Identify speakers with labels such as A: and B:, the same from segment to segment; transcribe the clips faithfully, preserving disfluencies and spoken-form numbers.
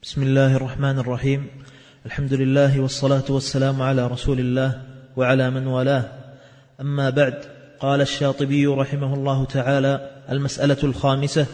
A: بسم الله الرحمن الرحيم. الحمد لله والصلاة والسلام على رسول الله وعلى من والاه. أما بعد، قال الشاطبي رحمه الله تعالى: المسألة الخامسة: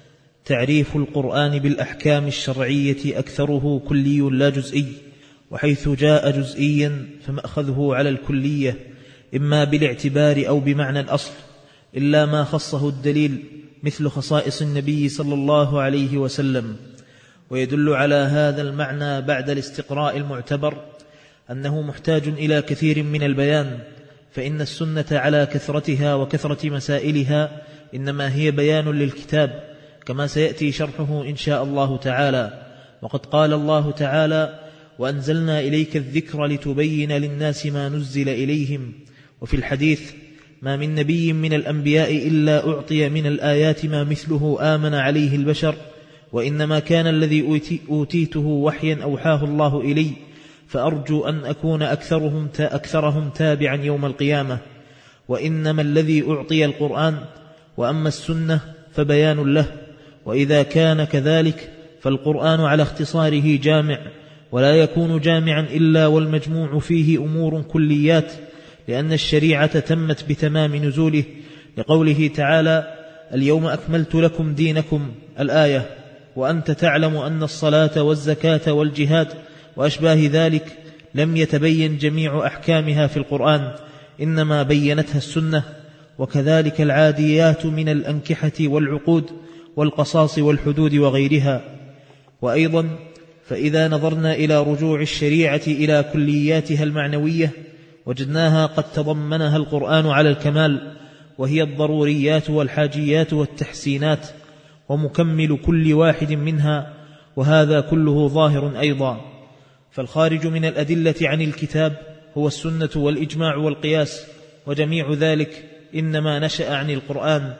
A: تعريف القرآن بالأحكام الشرعية أكثره كلي لا جزئي، وحيث جاء جزئيا فمأخذه على الكلية إما بالاعتبار أو بمعنى الأصل، إلا ما خصه الدليل مثل خصائص النبي صلى الله عليه وسلم. ويدل على هذا المعنى بعد الاستقراء المعتبر أنه محتاج إلى كثير من البيان، فإن السنة على كثرتها وكثرة مسائلها إنما هي بيان للكتاب، كما سيأتي شرحه إن شاء الله تعالى. وقد قال الله تعالى: وأنزلنا إليك الذكر لتبين للناس ما نزل إليهم. وفي الحديث: ما من نبي من الأنبياء إلا أعطي من الآيات ما مثله آمن عليه البشر، وإنما كان الذي أوتيته وحيا أوحاه الله إلي، فأرجو أن أكون أكثرهم, أكثرهم تابعا يوم القيامة. وإنما الذي أعطي القرآن، وأما السنة فبيان له. وإذا كان كذلك فالقرآن على اختصاره جامع، ولا يكون جامعا إلا والمجموع فيه أمور كليات، لأن الشريعة تمت بتمام نزوله، لقوله تعالى: اليوم أكملت لكم دينكم، الآية. وأنت تعلم أن الصلاة والزكاة والجهاد وأشباه ذلك لم يتبين جميع أحكامها في القرآن، إنما بينتها السنة. وكذلك العاديات من الأنكحة والعقود والقصاص والحدود وغيرها. وأيضا فإذا نظرنا إلى رجوع الشريعة إلى كلياتها المعنوية وجدناها قد تضمنها القرآن على الكمال، وهي الضروريات والحاجيات والتحسينات، ومكمل كل واحد منها، وهذا كله ظاهر أيضا. فالخارج من الأدلة عن الكتاب هو السنة والإجماع والقياس، وجميع ذلك إنما نشأ عن القرآن.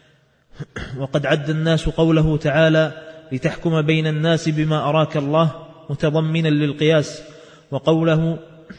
A: وقد عد الناس قوله تعالى: لتحكم بين الناس بما أراك الله، متضمنا للقياس، وقوله: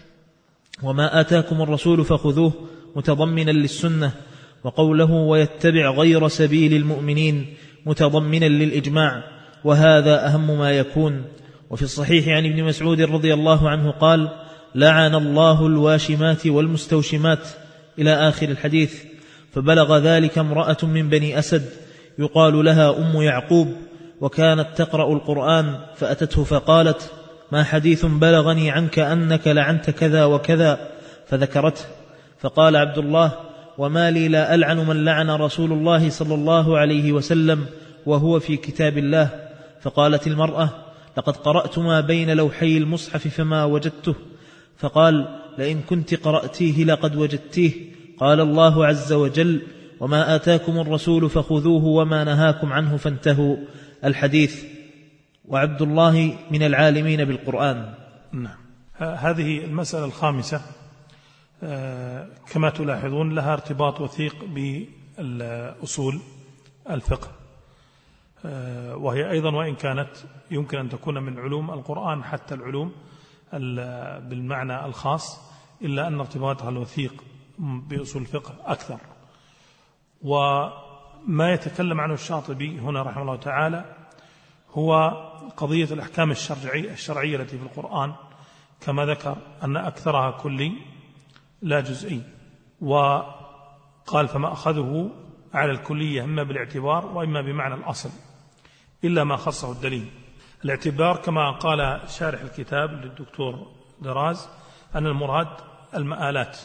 A: وما آتاكم الرسول فخذوه، متضمنا للسنة، وقوله: ويتبع غير سبيل المؤمنين، متضمنا للإجماع، وهذا أهم ما يكون. وفي الصحيح عن ابن مسعود رضي الله عنه قال: لعن الله الواشمات والمستوشمات، إلى آخر الحديث. فبلغ ذلك امرأة من بني أسد يقال لها أم يعقوب، وكانت تقرأ القرآن، فأتته فقالت: ما حديث بلغني عنك أنك لعنت كذا وكذا، فذكرته. فقال عبد الله: وما لي لا ألعن من لعن رسول الله صلى الله عليه وسلم وهو في كتاب الله. فقالت المرأة: لقد قرأت ما بين لوحي المصحف فما وجدته. فقال: لئن كنت قرأتيه لقد وجدتيه. قال الله عز وجل: وما آتاكم الرسول فخذوه وما نهاكم عنه فانتهوا، الحديث. وعبد الله من العالمين بالقرآن.
B: نعم. هذه المسألة الخامسة كما تلاحظون لها ارتباط وثيق بالأصول الفقه، وهي أيضا وإن كانت يمكن أن تكون من علوم القرآن حتى العلوم بالمعنى الخاص، إلا أن ارتباطها الوثيق بأصول الفقه أكثر. وما يتكلم عنه الشاطبي هنا رحمه الله تعالى هو قضية الأحكام الشرعية, الشرعية التي في القرآن، كما ذكر أن أكثرها كلي لا جزئي. وقال: فما أخذه على الكلية إما بالاعتبار وإما بمعنى الأصل، إلا ما خصه الدليل. الاعتبار كما قال شارح الكتاب للدكتور دراز أن المراد المآلات،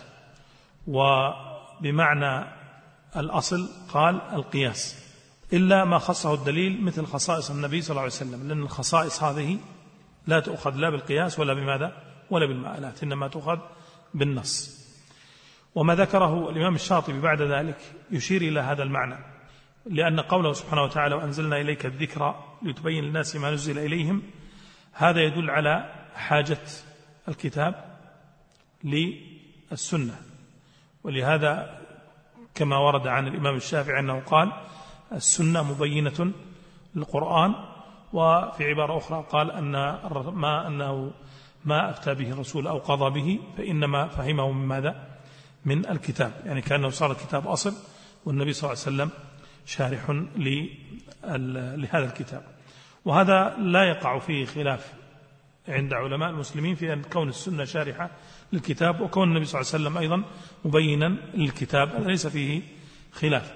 B: وبمعنى الأصل قال القياس، إلا ما خصه الدليل مثل خصائص النبي صلى الله عليه وسلم، لأن الخصائص هذه لا تؤخذ لا بالقياس ولا بماذا ولا بالمآلات، إنما تؤخذ بالنص. وما ذكره الإمام الشاطبي بعد ذلك يشير إلى هذا المعنى، لأن قوله سبحانه وتعالى: وأنزلنا إليك الذكر لتبين للناس ما نزل إليهم، هذا يدل على حاجة الكتاب للسنة. ولهذا كما ورد عن الإمام الشافعي أنه قال: السنة مبينة للقرآن. وفي عبارة أخرى قال أن ما أنه ما أفتى به الرسول أو قضى به فإنما فهمه من ماذا؟ من الكتاب، يعني كأنه صار الكتاب أصل والنبي صلى الله عليه وسلم شارح لهذا الكتاب. وهذا لا يقع فيه خلاف عند علماء المسلمين في أن كون السنة شارحة للكتاب وكون النبي صلى الله عليه وسلم أيضا مبينا للكتاب، هذا ليس فيه خلاف.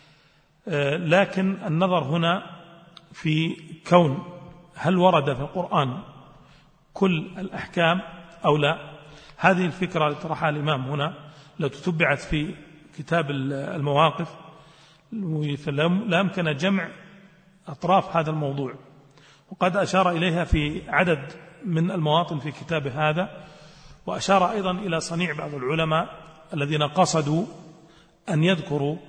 B: لكن النظر هنا في كون هل ورد في القرآن كل الأحكام أو لا. هذه الفكرة التي طرحها الإمام هنا لو تتبعت في كتاب المواقف لا يمكن جمع أطراف هذا الموضوع، وقد أشار إليها في عدد من المواطن في كتابه هذا، وأشار أيضا إلى صنيع بعض العلماء الذين قصدوا أن يذكروا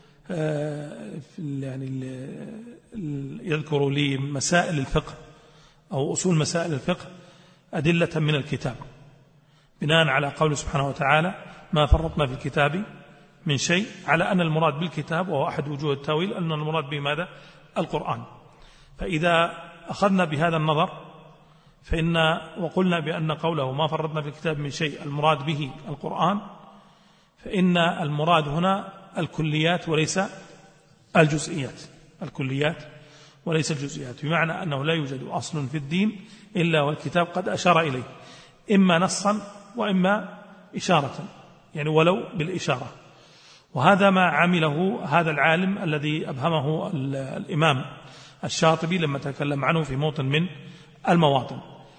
B: يعني يذكروا لمسائل الفقه أو أصول مسائل الفقه أدلة من الكتاب بناء على قول سبحانه وتعالى ما فرطنا في الكتاب من شيء، على أن المراد بالكتاب وهو أحد وجوه التاويل أن المراد بماذا؟ القرآن. فإذا أخذنا بهذا النظر فإن وقلنا بأن قوله ما فرطنا في الكتاب من شيء المراد به القرآن، فإن المراد هنا الكليات وليس الجزئيات، الكليات وليس الجزئيات، بمعنى أنه لا يوجد أصل في الدين إلا والكتاب قد أشار إليه إما نصا وإما إشارة، يعني ولو بالإشارة. وهذا ما عمله هذا العالم الذي أبهمه الإمام الشاطبي لما تكلم عنه في موطن من المواطن.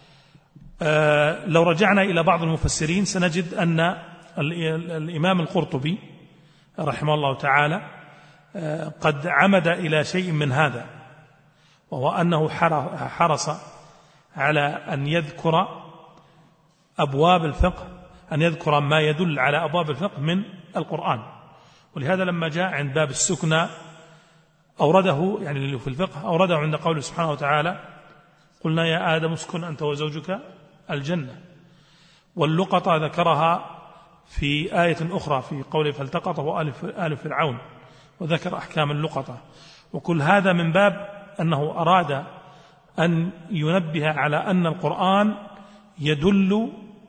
B: آه لو رجعنا إلى بعض المفسرين سنجد أن الإمام القرطبي رحمه الله تعالى آه قد عمد إلى شيء من هذا، وهو أنه حرص على أن يذكر أبواب الفقه، أن يذكر ما يدل على أبواب الفقه من القرآن. ولهذا لما جاء عند باب السكنى أورده، يعني اللي في الفقه أورده عند قوله سبحانه وتعالى قلنا يا آدم اسكن أنت وزوجك الجنة. واللقطة ذكرها في آية أخرى في قوله فالتقطه آل فرعون، وذكر أحكام اللقطة. وكل هذا من باب أنه أراد أن ينبه على أن القرآن يدل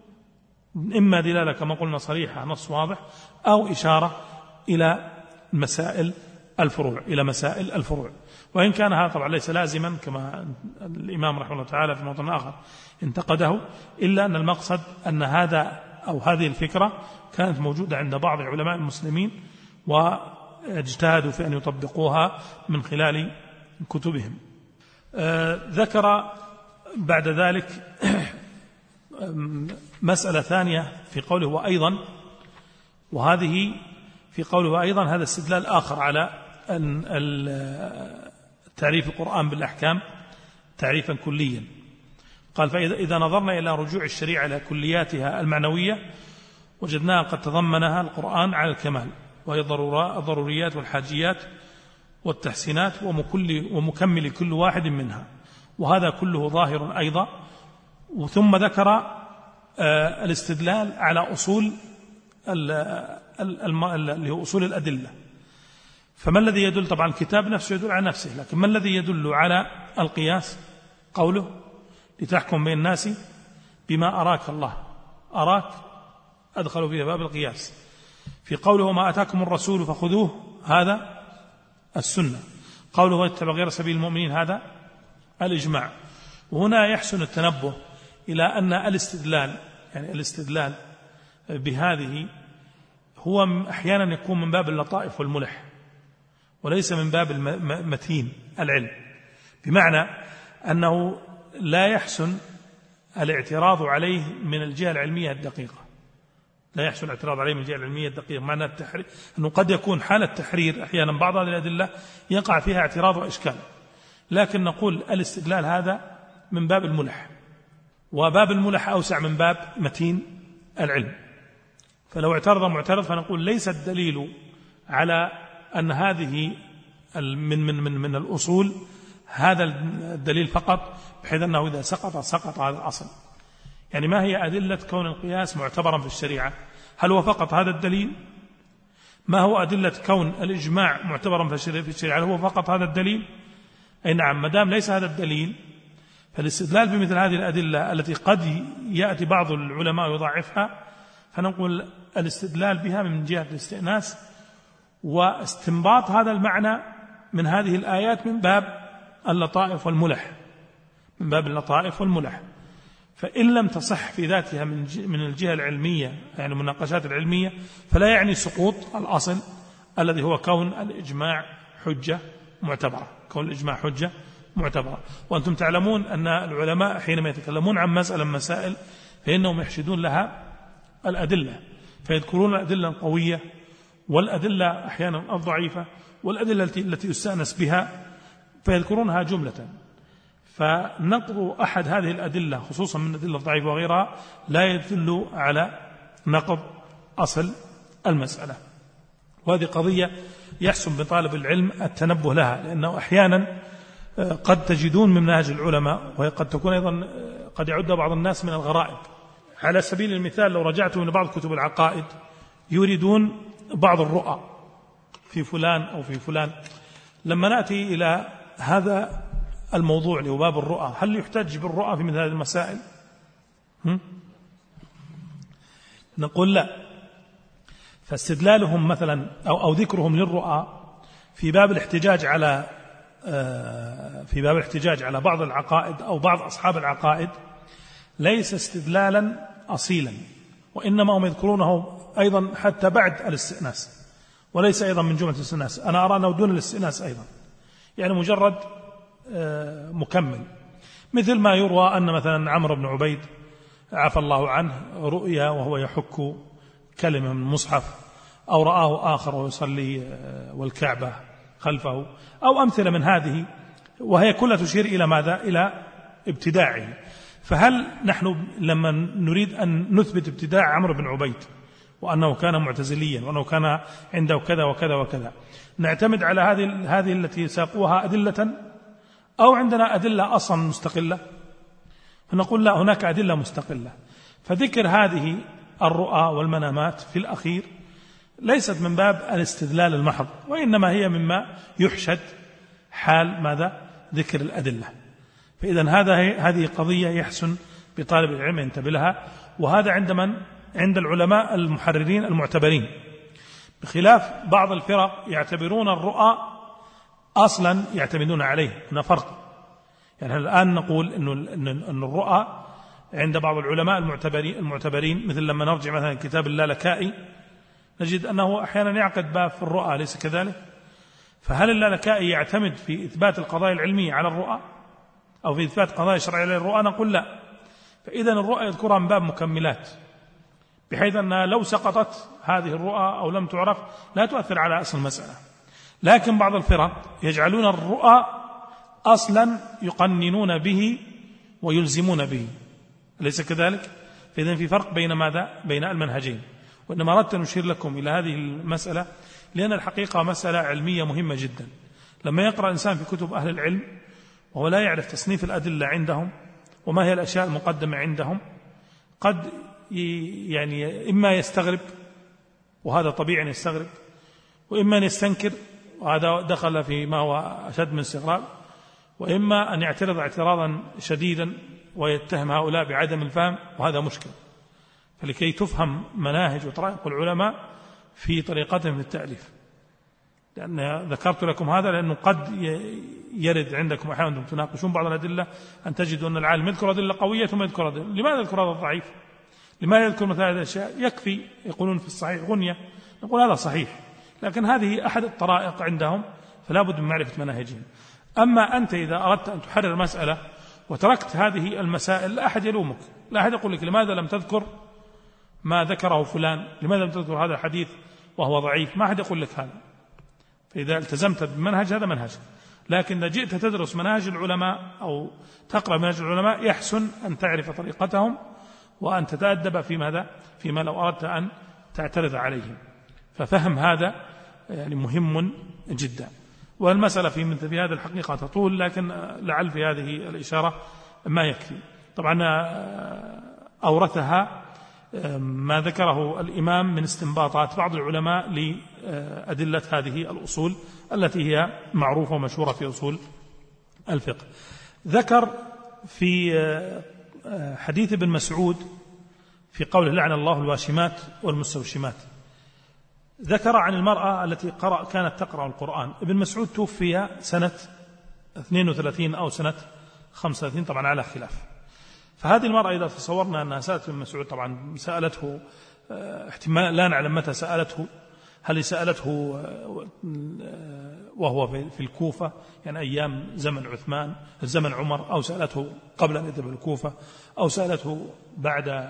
B: إما دلالة كما قلنا صريحة نص واضح، أو إشارة إلى مسائل الفروع إلى مسائل الفروع وإن كان هذا طبعا ليس لازما كما الإمام رحمه الله تعالى في موطن آخر انتقده، إلا أن المقصد أن هذا أو هذه الفكرة كانت موجودة عند بعض علماء المسلمين واجتهدوا في أن يطبقوها من خلال كتبهم. آه ذكر بعد ذلك مسألة ثانية في قوله وأيضا، وهذه في قوله وأيضا هذا استدلال آخر على أن تعريف القرآن بالأحكام تعريفا كليا. قال فإذا نظرنا إلى رجوع الشريعة إلى كلياتها المعنوية وجدناها قد تضمنها القرآن على الكمال، وهي الضروريات والحاجيات والتحسينات ومكمل كل واحد منها، وهذا كله ظاهر أيضا. ثم ذكر الاستدلال على أصول اللي هو أصول الأدلة. فما الذي يدل؟ طبعا الكتاب نفسه يدل على نفسه، لكن ما الذي يدل على القياس؟ قوله لتحكم بين الناس بما أراك الله. أراك أدخلوا فيها باب القياس. في قوله ما أتاكم الرسول فخذوه هذا السنة. قوله اتبع غير سبيل المؤمنين هذا الإجماع. وهنا يحسن التنبه إلى أن الاستدلال يعني الاستدلال بهذه هو أحيانا يكون من باب اللطائف والملح وليس من باب المتين العلم، بمعنى أنه لا يحسن الاعتراض عليه من الجهة العلمية الدقيقة، لا يحسن الاعتراض عليه من الجهة العلمية الدقيقة. معنى التحرير أنه قد يكون حالة تحرير أحيانا بعض هذه الأدلة يقع فيها اعتراض وإشكال، لكن نقول الاستدلال هذا من باب الملح، وباب الملح أوسع من باب متين العلم. فلو اعترض معترض فنقول ليس الدليل على أن هذه من من من من الأصول هذا الدليل فقط، بحيث أنه إذا سقط سقط هذا الأصل. يعني ما هي أدلة كون القياس معتبرا في الشريعة؟ هل هو فقط هذا الدليل؟ ما هو أدلة كون الإجماع معتبرا في الشريعة؟ هل هو فقط هذا الدليل؟ أي نعم. ما دام ليس هذا الدليل فالاستدلال بمثل هذه الأدلة التي قد يأتي بعض العلماء يضاعفها، فنقول الاستدلال بها من جهة الاستئناس واستنباط هذا المعنى من هذه الآيات من باب اللطائف والملح من باب اللطائف والملح. فإن لم تصح في ذاتها من الجهة العلمية يعني المناقشات العلمية فلا يعني سقوط الأصل الذي هو كون الإجماع حجة معتبرة، كون الإجماع حجة معتبرة. وأنتم تعلمون أن العلماء حينما يتكلمون عن مسألة مسائل فإنهم يحشدون لها الأدلة، فيذكرون الأدلة القوية والأدلة أحيانا الضعيفة والأدلة التي يستأنس بها فيذكرونها جملة. فنقض أحد هذه الأدلة خصوصا من الأدلة الضعيفة وغيرها لا يدل على نقض أصل المسألة. وهذه قضية يحسن بطالب العلم التنبه لها، لأنه أحيانا قد تجدون من منهج العلماء وهي قد تكون أيضا قد يعد بعض الناس من الغرائب. على سبيل المثال لو رجعت من بعض كتب العقائد يريدون بعض الرؤى في فلان أو في فلان. لما نأتي إلى هذا الموضوع اللي هو باب الرؤى، هل يحتج بالرؤى في مثل هذه المسائل؟ هم؟ نقول لا. فاستدلالهم مثلا أو, أو ذكرهم للرؤى في باب الاحتجاج على في باب الاحتجاج على بعض العقائد أو بعض أصحاب العقائد ليس استدلالا أصيلا، وإنما هم يذكرونه أيضا حتى بعد الاستئناس، وليس أيضا من جملة الاستئناس. أنا أرى أنه دون الاستئناس أيضا، يعني مجرد مكمل. مثل ما يروى أن مثلا عمرو بن عبيد عفى الله عنه رؤيا وهو يحك كلمة من المصحف، أو رآه آخر ويصلي والكعبة خلفه، أو أمثلة من هذه، وهي كلها تشير إلى ماذا؟ إلى ابتداعه. فهل نحن لما نريد أن نثبت ابتداع عمرو بن عبيد وأنه كان معتزليا وأنه كان عنده كذا وكذا وكذا نعتمد على هذه هذه التي ساقوها أدلة، أو عندنا أدلة أصلا مستقلة؟ فنقول لا، هناك أدلة مستقلة. فذكر هذه الرؤى والمنامات في الأخير ليست من باب الاستدلال المحض، وإنما هي مما يحشد حال ماذا؟ ذكر الأدلة. فإذا هذا هذه قضية يحسن بطالب العلم ينتبه لها، وهذا عند من؟ عند العلماء المحررين المعتبرين، بخلاف بعض الفرق يعتبرون الرؤى أصلا يعتمدون عليه. هنا فرق. يعني الآن نقول إنه إن الرؤى عند بعض العلماء المعتبرين المعتبرين مثل لما نرجع مثلا كتاب اللالكائي نجد أنه أحيانا يعقد باب في الرؤى، أليس كذلك؟ فهل اللالكائي يعتمد في إثبات القضايا العلمية على الرؤى أو في إثبات قضايا شرعية على الرؤى؟ نقول لا. فإذا الرؤى يذكرها من باب مكملات، بحيث أنها لو سقطت هذه الرؤى أو لم تعرف لا تؤثر على أصل المسألة. لكن بعض الفرق يجعلون الرؤى أصلا يقننون به ويلزمون به، أليس كذلك؟ فإذا في فرق بين ماذا؟ بين المنهجين. وإنما أردت أن أشير لكم إلى هذه المسألة لأن الحقيقة مسألة علمية مهمة جدا. لما يقرأ الإنسان في كتب أهل العلم وهو لا يعرف تصنيف الأدلة عندهم وما هي الأشياء المقدمة عندهم قد يعني إما يستغرب، وهذا طبيعي أن يستغرب، وإما أن يستنكر، وهذا دخل في ما هو أشد من استغراب، وإما أن يعترض اعتراضا شديدا ويتهم هؤلاء بعدم الفهم، وهذا مشكل. فلكي تفهم مناهج وطرائق العلماء في طريقتهم في التأليف، لأن ذكرت لكم هذا لأنه قد يرد عندكم أحيانا تناقشون بعض الأدلة أن تجدوا أن العالم يذكر أدلة قوية ثم يذكر أدلة. لماذا يذكر هذا الضعيف؟ لماذا يذكر مثل هذه الأشياء؟ يكفي يقولون في الصحيح غنية، نقول هذا صحيح، لكن هذه أحد الطرائق عندهم، فلا بد من معرفة مناهجهم. أما أنت إذا أردت أن تحرر مسألة وتركت هذه المسائل لا أحد يلومك، لا أحد يقول لك لماذا لم تذكر ما ذكره فلان، لماذا لم تذكر هذا الحديث وهو ضعيف، ما أحد يقول لك هذا. فإذا التزمت بمنهج هذا منهج. لكن إذا جئت تدرس منهج العلماء أو تقرأ منهج العلماء يحسن أن تعرف طريقتهم وأن تتأدب في ماذا؟ فيما لو أردت أن تعترض عليهم. ففهم هذا يعني مهم جدا. والمسألة في مثل في هذه الحقيقة تطول، لكن لعل في هذه الإشارة ما يكفي. طبعا أورثها ما ذكره الإمام من استنباطات بعض العلماء لأدلة هذه الأصول التي هي معروفة ومشهورة في أصول الفقه. ذكر في حديث ابن مسعود في قوله لعن الله الواشمات والمستوشمات، ذكر عن المرأة التي قرأ كانت تقرأ القرآن. ابن مسعود توفي سنة اثنين وثلاثين أو سنة خمسة وثلاثين طبعا على خلاف. فهذه المرأة إذا تصورنا أنها سألت ابن مسعود، طبعا سألته احتمال لا نعلم متى سألته، هل سألته وهو في الكوفة يعني أيام زمن عثمان زمن عمر، أو سألته قبل أن يذهب الكوفة، أو سألته بعد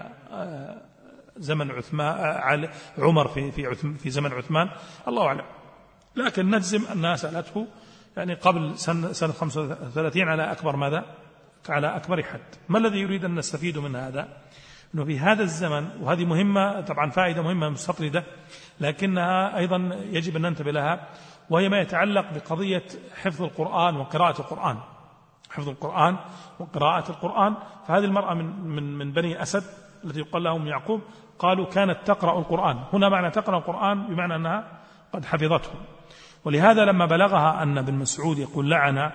B: زمن عثمان عمر في في في زمن عثمان، الله أعلم. لكن نجزم أنها سألته يعني قبل سنة سنة خمسة وثلاثين على أكبر ماذا على أكبر حد. ما الذي يريد أن نستفيد من هذا؟ أنه في هذا الزمن، وهذه مهمة طبعا فائدة مهمة مستطردة لكنها أيضا يجب أن ننتبه لها، وهي ما يتعلق بقضية حفظ القرآن وقراءة القرآن، حفظ القرآن وقراءة القرآن. فهذه المرأة من من من بني أسد التي يقال لهم يعقوب، قالوا كانت تقرأ القرآن. هنا معنى تقرأ القرآن بمعنى أنها قد حفظته. ولهذا لما بلغها أن ابن مسعود يقول لعن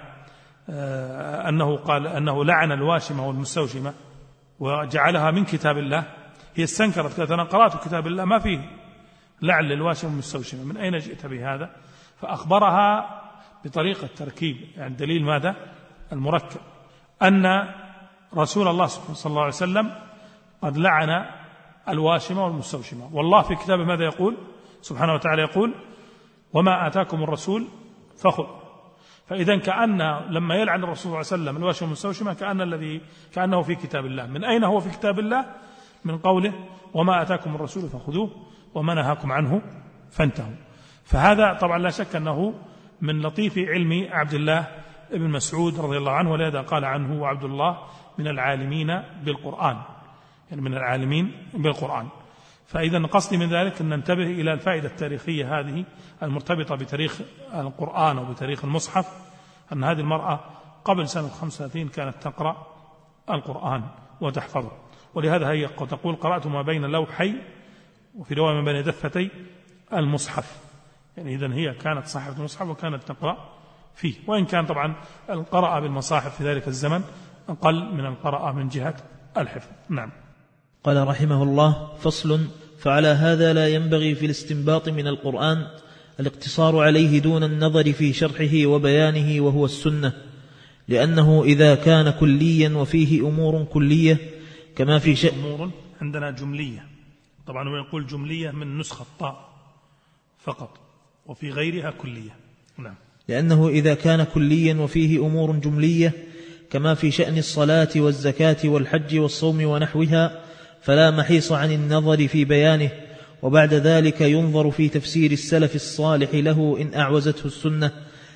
B: أنه قال أنه لعن الواشمة والمستوشمة وجعلها من كتاب الله، هي استنكرت، قالت أنا قرأت كتاب الله ما فيه لعن للواشمة والمستوشمة، من أين جئت بهذا؟ فأخبرها بطريقة تركيب، يعني دليل ماذا؟ المركب، أن رسول الله صلى الله عليه وسلم قد لعن الواشمة والمستوشمة. والله في كتابه ماذا يقول سبحانه وتعالى؟ يقول وما آتاكم الرسول فخذ. فإذا كأن لما يلعن الرسول صلى الله عليه وسلم الواشمة والمستوشمة كأن الذي كأنه في كتاب الله. من أين هو في كتاب الله؟ من قوله وما آتاكم الرسول فخذوه وما نهاكم عنه فانتهوا. فهذا طبعا لا شك أنه من لطيف علم عبد الله ابن مسعود رضي الله عنه، ولهذا قال عنه وعبد الله من العالمين بالقرآن، يعني من العالمين بالقرآن. فإذا قصدي من ذلك أن ننتبه إلى الفائدة التاريخية هذه المرتبطة بتاريخ القرآن وبتاريخ المصحف، أن هذه المرأة قبل سنة خمسة وثلاثين كانت تقرأ القرآن وتحفظه. ولهذا هي تقول قرأت ما بين لوحي وفي رواية ما بين دفتي المصحف، يعني إذن هي كانت صاحبة المصحف وكانت تقرأ فيه، وإن كان طبعا القراءة بالمصاحف في ذلك الزمن أقل من القراءة من جهة الحفظ. نعم.
A: قال رحمه الله: فصل: فعلى هذا لا ينبغي في الاستنباط من القرآن الاقتصار عليه دون النظر في شرحه وبيانه، وهو السنة، لأنه إذا كان كليا وفيه أمور كلية كما في شأن
B: أمور عندنا جملية، طبعا هو يقول جملية من نسخة طاء فقط، وفي غيرها كلية. نعم.
A: لأنه إذا كان كليا وفيه أمور جملية كما في شأن الصلاة والزكاة والحج والصوم ونحوها فلا محيص عن النظر في بيانه، وبعد ذلك ينظر في تفسير السلف الصالح له إن أعوزته السنة،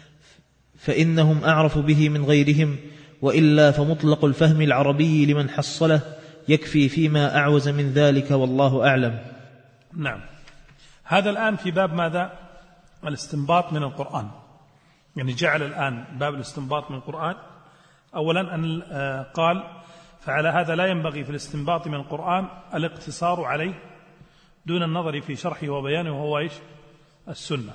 A: فإنهم أعرف به من غيرهم، وإلا فمطلق الفهم العربي لمن حصله يكفي فيما أعوز من ذلك، والله أعلم.
B: نعم. هذا الآن في باب ماذا؟ الاستنباط من القرآن، يعني جعل الآن باب الاستنباط من القرآن. أولا أن قال فعلى هذا لا ينبغي في الاستنباط من القرآن الاقتصار عليه دون النظر في شرحه وبيانه، وهو إيش؟ السنة.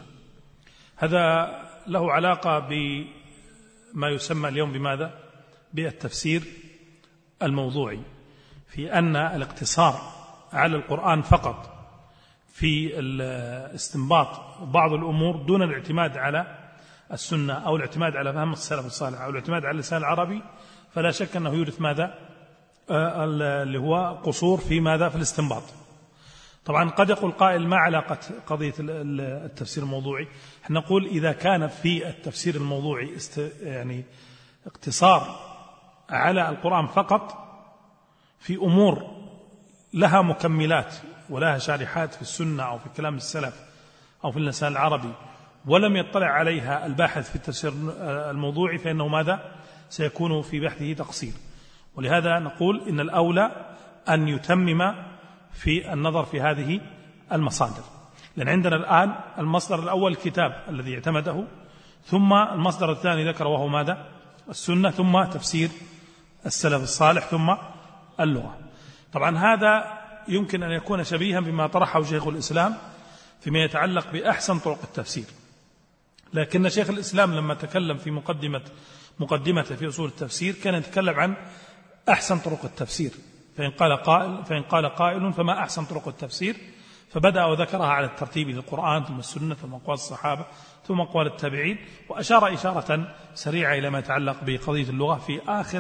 B: هذا له علاقة بما يسمى اليوم بماذا؟ بالتفسير الموضوعي، في أن الاقتصار على القرآن فقط في الاستنباط بعض الأمور دون الاعتماد على السنة أو الاعتماد على فهم السلف الصالح أو الاعتماد على اللسان العربي، فلا شك أنه يورث ماذا؟ آه اللي هو قصور في ماذا؟ في الاستنباط. طبعا قد يقول قائل ما علاقة قضية التفسير الموضوعي؟ نقول إذا كان في التفسير الموضوعي است يعني اقتصار على القرآن فقط في أمور لها مكملات ولها شارحات في السنة أو في كلام السلف أو في اللسان العربي، ولم يطلع عليها الباحث في التفسير الموضوعي، فإنه ماذا؟ سيكون في بحثه تقصير. ولهذا نقول إن الأولى أن يتمم في النظر في هذه المصادر، لأن عندنا الآن المصدر الأول الكتاب الذي اعتمده، ثم المصدر الثاني ذكر وهو ماذا؟ السنة، ثم تفسير السلف الصالح، ثم اللغة. طبعا هذا يمكن أن يكون شبيها بما طرحه شيخ الإسلام فيما يتعلق بأحسن طرق التفسير، لكن شيخ الإسلام لما تكلم في مقدمة مقدمته في أصول التفسير كان يتكلم عن أحسن طرق التفسير، فإن قال قائل فإن قال قائل فما أحسن طرق التفسير، فبدأ وذكرها على الترتيب للقرآن ثم السنة ثم أقوال الصحابة ثم أقوال التابعين، وأشار إشارة سريعة إلى ما يتعلق بقضية اللغة في آخر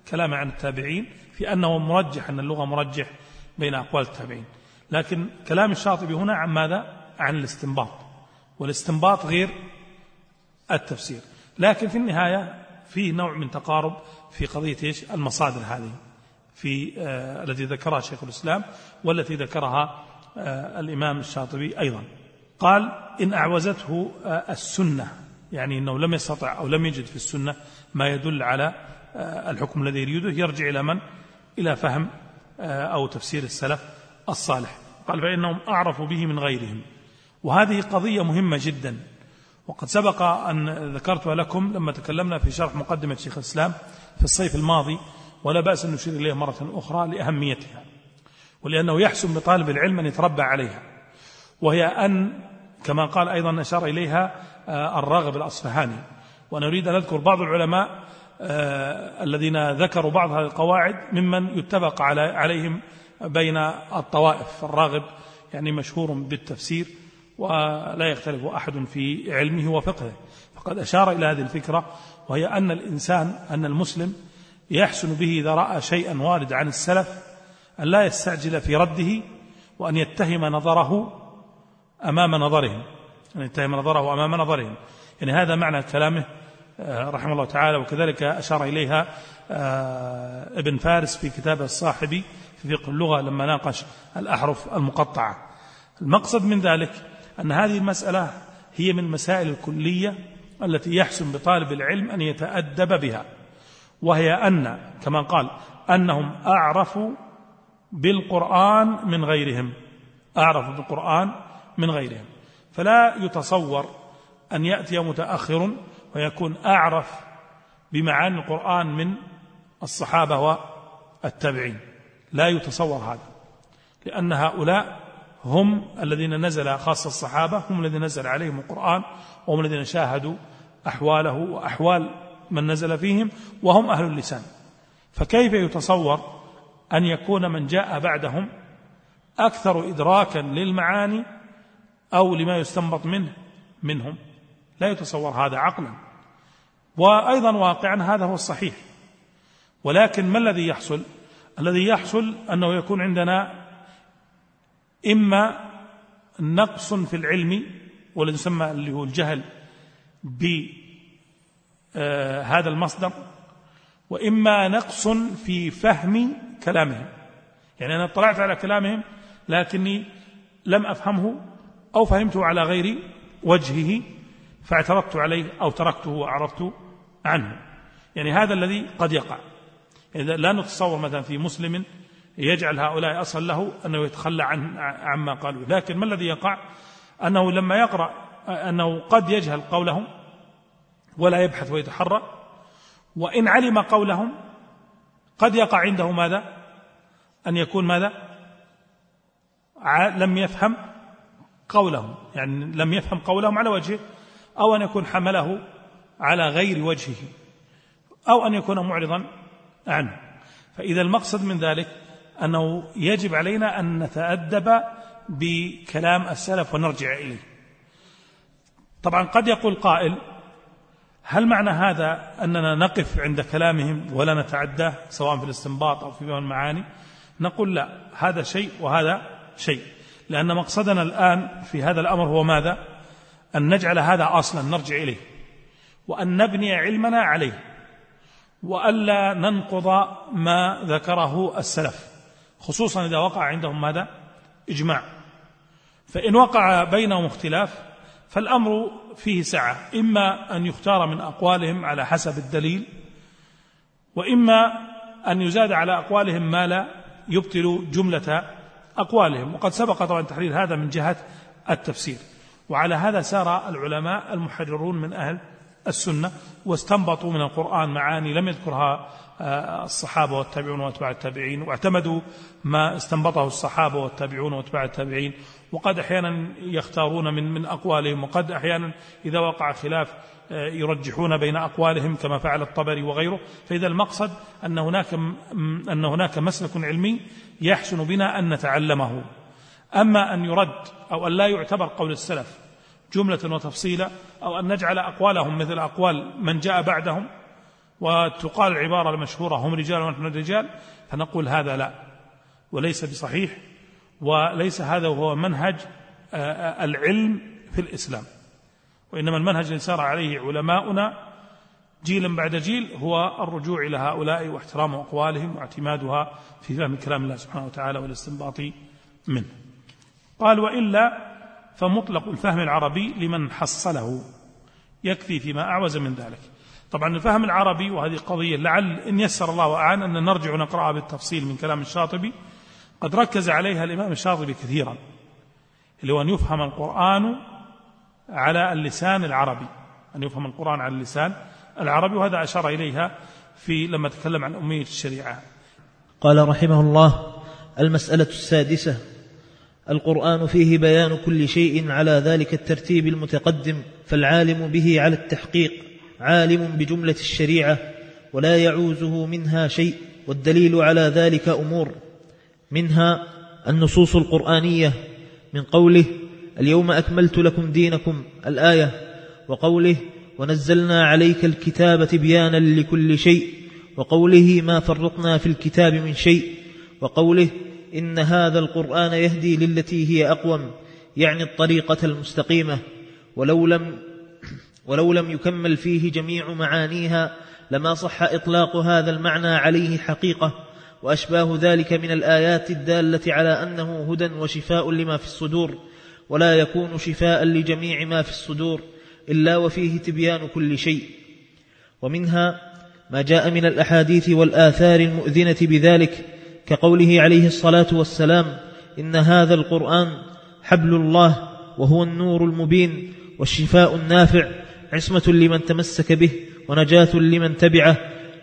B: كلامه عن التابعين في أنه مرجح، أن اللغة مرجح بين أقوال التابعين. لكن كلام الشاطبي هنا عن ماذا؟ عن الاستنباط، والاستنباط غير التفسير. لكن في النهاية فيه نوع من تقارب في قضية إيش؟ المصادر هذه في آه التي ذكرها شيخ الإسلام والتي ذكرها آه الإمام الشاطبي أيضا. قال إن أعوزته آه السنة، يعني إنه لم يستطع أو لم يجد في السنة ما يدل على آه الحكم الذي يريده، يرجع إلى من؟ إلى فهم آه أو تفسير السلف الصالح. قال فإنهم أعرفوا به من غيرهم. وهذه قضية مهمة جدا، وقد سبق أن ذكرتها لكم لما تكلمنا في شرح مقدمة شيخ الإسلام في الصيف الماضي، ولا بأس أن نشير إليها مرة أخرى لأهميتها، ولأنه يحسن بطالب العلم أن يتربى عليها. وهي أن كما قال أيضا أشار إليها الراغب الأصفهاني، وأنا أريد أن أذكر بعض العلماء الذين ذكروا بعض هذه القواعد ممن يتفق عليهم بين الطوائف. الراغب يعني مشهور بالتفسير ولا يختلف أحد في علمه وفقهه، فقد أشار إلى هذه الفكرة، وهي أن الإنسان أن المسلم يحسن به إذا رأى شيئا وارد عن السلف أن لا يستعجل في رده، وأن يتهم نظره أمام نظرهم، أن يتهم نظره أمام نظرهم. يعني هذا معنى كلامه رحمه الله تعالى. وكذلك أشار إليها ابن فارس في كتابه الصاحبي في فقه اللغة لما ناقش الأحرف المقطعة. المقصد من ذلك أن هذه المسألة هي من مسائل الكلية التي يحسن بطالب العلم أن يتأدب بها، وهي أن كما قال أنهم أعرفوا بالقرآن من غيرهم، أعرفوا بالقرآن من غيرهم. فلا يتصور أن يأتي متأخر ويكون أعرف بمعاني القرآن من الصحابة والتابعين، لا يتصور هذا، لأن هؤلاء هم الذين نزل، خاصة الصحابة هم الذين نزل عليهم القرآن، وهم الذين شاهدوا أحواله وأحوال من نزل فيهم، وهم أهل اللسان. فكيف يتصور أن يكون من جاء بعدهم أكثر إدراكا للمعاني أو لما يستنبط منه منهم؟ لا يتصور هذا عقلا، وأيضا واقعا هذا هو الصحيح. ولكن ما الذي يحصل؟ الذي يحصل أنه يكون عندنا إما نقص في العلم، والذي يسمى اللي هو الجهل بهذا المصدر، وإما نقص في فهم كلامهم. يعني أنا اطلعت على كلامهم لكني لم أفهمه أو فهمته على غير وجهه فاعترضت عليه أو تركته وأعرضت عنه. يعني هذا الذي قد يقع. إذا لا نتصور مثلا في مسلم يجعل هؤلاء أصل له أنه يتخلى عن عما قالوا، لكن ما الذي يقع؟ أنه لما يقرأ أنه قد يجهل قولهم ولا يبحث ويتحرى، وإن علم قولهم قد يقع عنده ماذا؟ أن يكون ماذا؟ لم يفهم قولهم، يعني لم يفهم قولهم على وجهه، أو أن يكون حمله على غير وجهه، أو أن يكون معرضا عنه. فإذا المقصد من ذلك أنه يجب علينا أن نتأدب بكلام السلف ونرجع إليه. طبعا قد يقول قائل: هل معنى هذا أننا نقف عند كلامهم ولا نتعداه سواء في الاستنباط أو في فهم المعاني؟ نقول لا، هذا شيء وهذا شيء، لأن مقصدنا الآن في هذا الأمر هو ماذا؟ أن نجعل هذا أصلا نرجع إليه، وأن نبني علمنا عليه، وألا ننقض ما ذكره السلف، خصوصا إذا وقع عندهم ماذا؟ إجماع. فإن وقع بينهم اختلاف فالأمر فيه سعة، إما أن يختار من أقوالهم على حسب الدليل، وإما أن يزاد على أقوالهم ما لا يبطل جملة أقوالهم. وقد سبق طبعا تحرير هذا من جهة التفسير. وعلى هذا سار العلماء المحررون من أهل السنة، واستنبطوا من القرآن معاني لم يذكرها الصحابة والتابعون واتباع التابعين، واعتمدوا ما استنبطه الصحابة والتابعون واتباع التابعين. وقد أحيانا يختارون من من أقوالهم، وقد أحيانا إذا وقع خلاف يرجحون بين أقوالهم كما فعل الطبري وغيره. فإذا المقصد أن هناك أن هناك مسلك علمي يحسن بنا أن نتعلمه. أما أن يرد أو أن لا يعتبر قول السلف جملة وتفصيلا، أو أن نجعل أقوالهم مثل أقوال من جاء بعدهم وتقال العبارة المشهورة هم رجال ونحن رجال، فنقول هذا لا، وليس بصحيح، وليس هذا هو منهج العلم في الإسلام، وإنما المنهج الذي سار عليه علماؤنا جيلا بعد جيل هو الرجوع إلى هؤلاء واحترام أقوالهم واعتمادها في فهم كلام الله سبحانه وتعالى والاستنباط منه. قال: وإلا فمطلق الفهم العربي لمن حصله يكفي فيما أعوز من ذلك. طبعا الفهم العربي، وهذه قضية لعل إن يسر الله وأعان أن نرجع نقرأها بالتفصيل من كلام الشاطبي، قد ركز عليها الإمام الشاطبي كثيرا، اللي هو أن يفهم القرآن على اللسان العربي، أن يفهم القرآن على اللسان العربي، وهذا أشار إليها في لما تكلم عن أمية الشريعة.
A: قال رحمه الله: المسألة السادسة: القرآن فيه بيان كل شيء على ذلك الترتيب المتقدم، فالعالم به على التحقيق عالم بجملة الشريعة ولا يعوزه منها شيء، والدليل على ذلك أمور، منها النصوص القرآنية من قوله: اليوم أكملت لكم دينكم الآية، وقوله: ونزلنا عليك الكتاب تبيانا لكل شيء، وقوله: ما فرطنا في الكتاب من شيء، وقوله: إن هذا القرآن يهدي للتي هي أقوم، يعني الطريقة المستقيمة، ولو لم, ولو لم يكمل فيه جميع معانيها لما صح إطلاق هذا المعنى عليه حقيقة، وأشباه ذلك من الآيات الدالة على أنه هدى وشفاء لما في الصدور، ولا يكون شفاء لجميع ما في الصدور إلا وفيه تبيان كل شيء. ومنها ما جاء من الأحاديث والآثار المؤذنة بذلك، كقوله عليه الصلاة والسلام: إن هذا القرآن حبل الله وهو النور المبين والشفاء النافع، عصمة لمن تمسك به ونجاة لمن تبعه،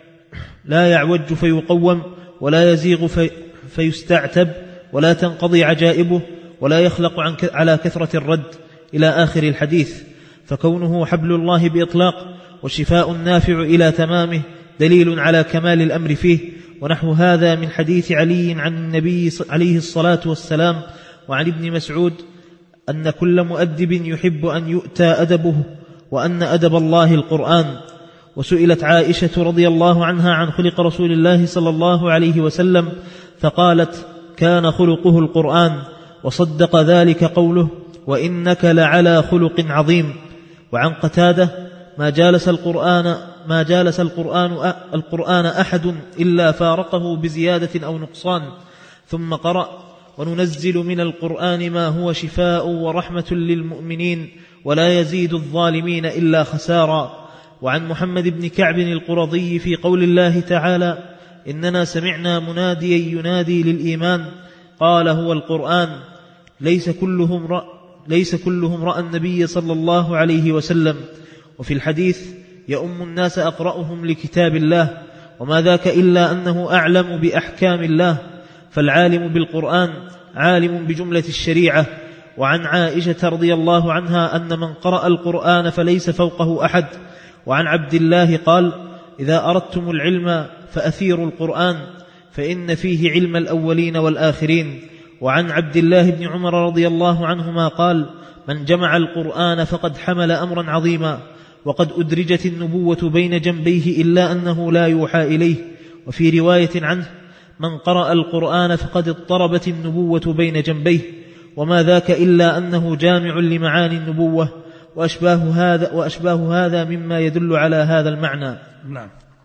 A: لا يعوج فيقوم ولا يزيغ في فيستعتب ولا تنقضي عجائبه ولا يخلق عن على كثرة الرد، إلى آخر الحديث. فكونه حبل الله بإطلاق وشفاء نافع إلى تمامه دليل على كمال الأمر فيه. ونحو هذا من حديث علي عن النبي عليه الصلاة والسلام وعن ابن مسعود أن كل مؤدب يحب أن يؤتى أدبه، وأن أدب الله القرآن. وسئلت عائشة رضي الله عنها عن خلق رسول الله صلى الله عليه وسلم فقالت: كان خلقه القرآن، وصدق ذلك قوله: وإنك لعلى خلق عظيم. وعن قتادة: ما جالس القرآن ما جالس القرآن القرآن أحد إلا فارقه بزيادة أو نقصان. ثم قرأ: وننزل من القرآن ما هو شفاء ورحمة للمؤمنين ولا يزيد الظالمين إلا خسارا. وعن محمد بن كعب القرظي في قول الله تعالى: إننا سمعنا مناديا ينادي للإيمان، قال: هو القرآن. ليس كلهم رأى ليس كلهم رأى النبي صلى الله عليه وسلم. وفي الحديث: يؤم الناس أقرأهم لكتاب الله، وما ذاك إلا أنه أعلم بأحكام الله. فالعالم بالقرآن عالم بجملة الشريعة. وعن عائشة رضي الله عنها أن من قرأ القرآن فليس فوقه أحد. وعن عبد الله قال: إذا أردتم العلم فأثيروا القرآن، فإن فيه علم الأولين والآخرين. وعن عبد الله بن عمر رضي الله عنهما قال: من جمع القرآن فقد حمل أمرا عظيما، وقد أدرجت النبوة بين جنبيه إلا أنه لا يوحى إليه. وفي رواية عنه: من قرأ القرآن فقد اضطربت النبوة بين جنبيه، وما ذاك إلا أنه جامع لمعاني النبوة. وأشباه هذا, وأشباه هذا مما يدل على هذا المعنى.
B: نعم.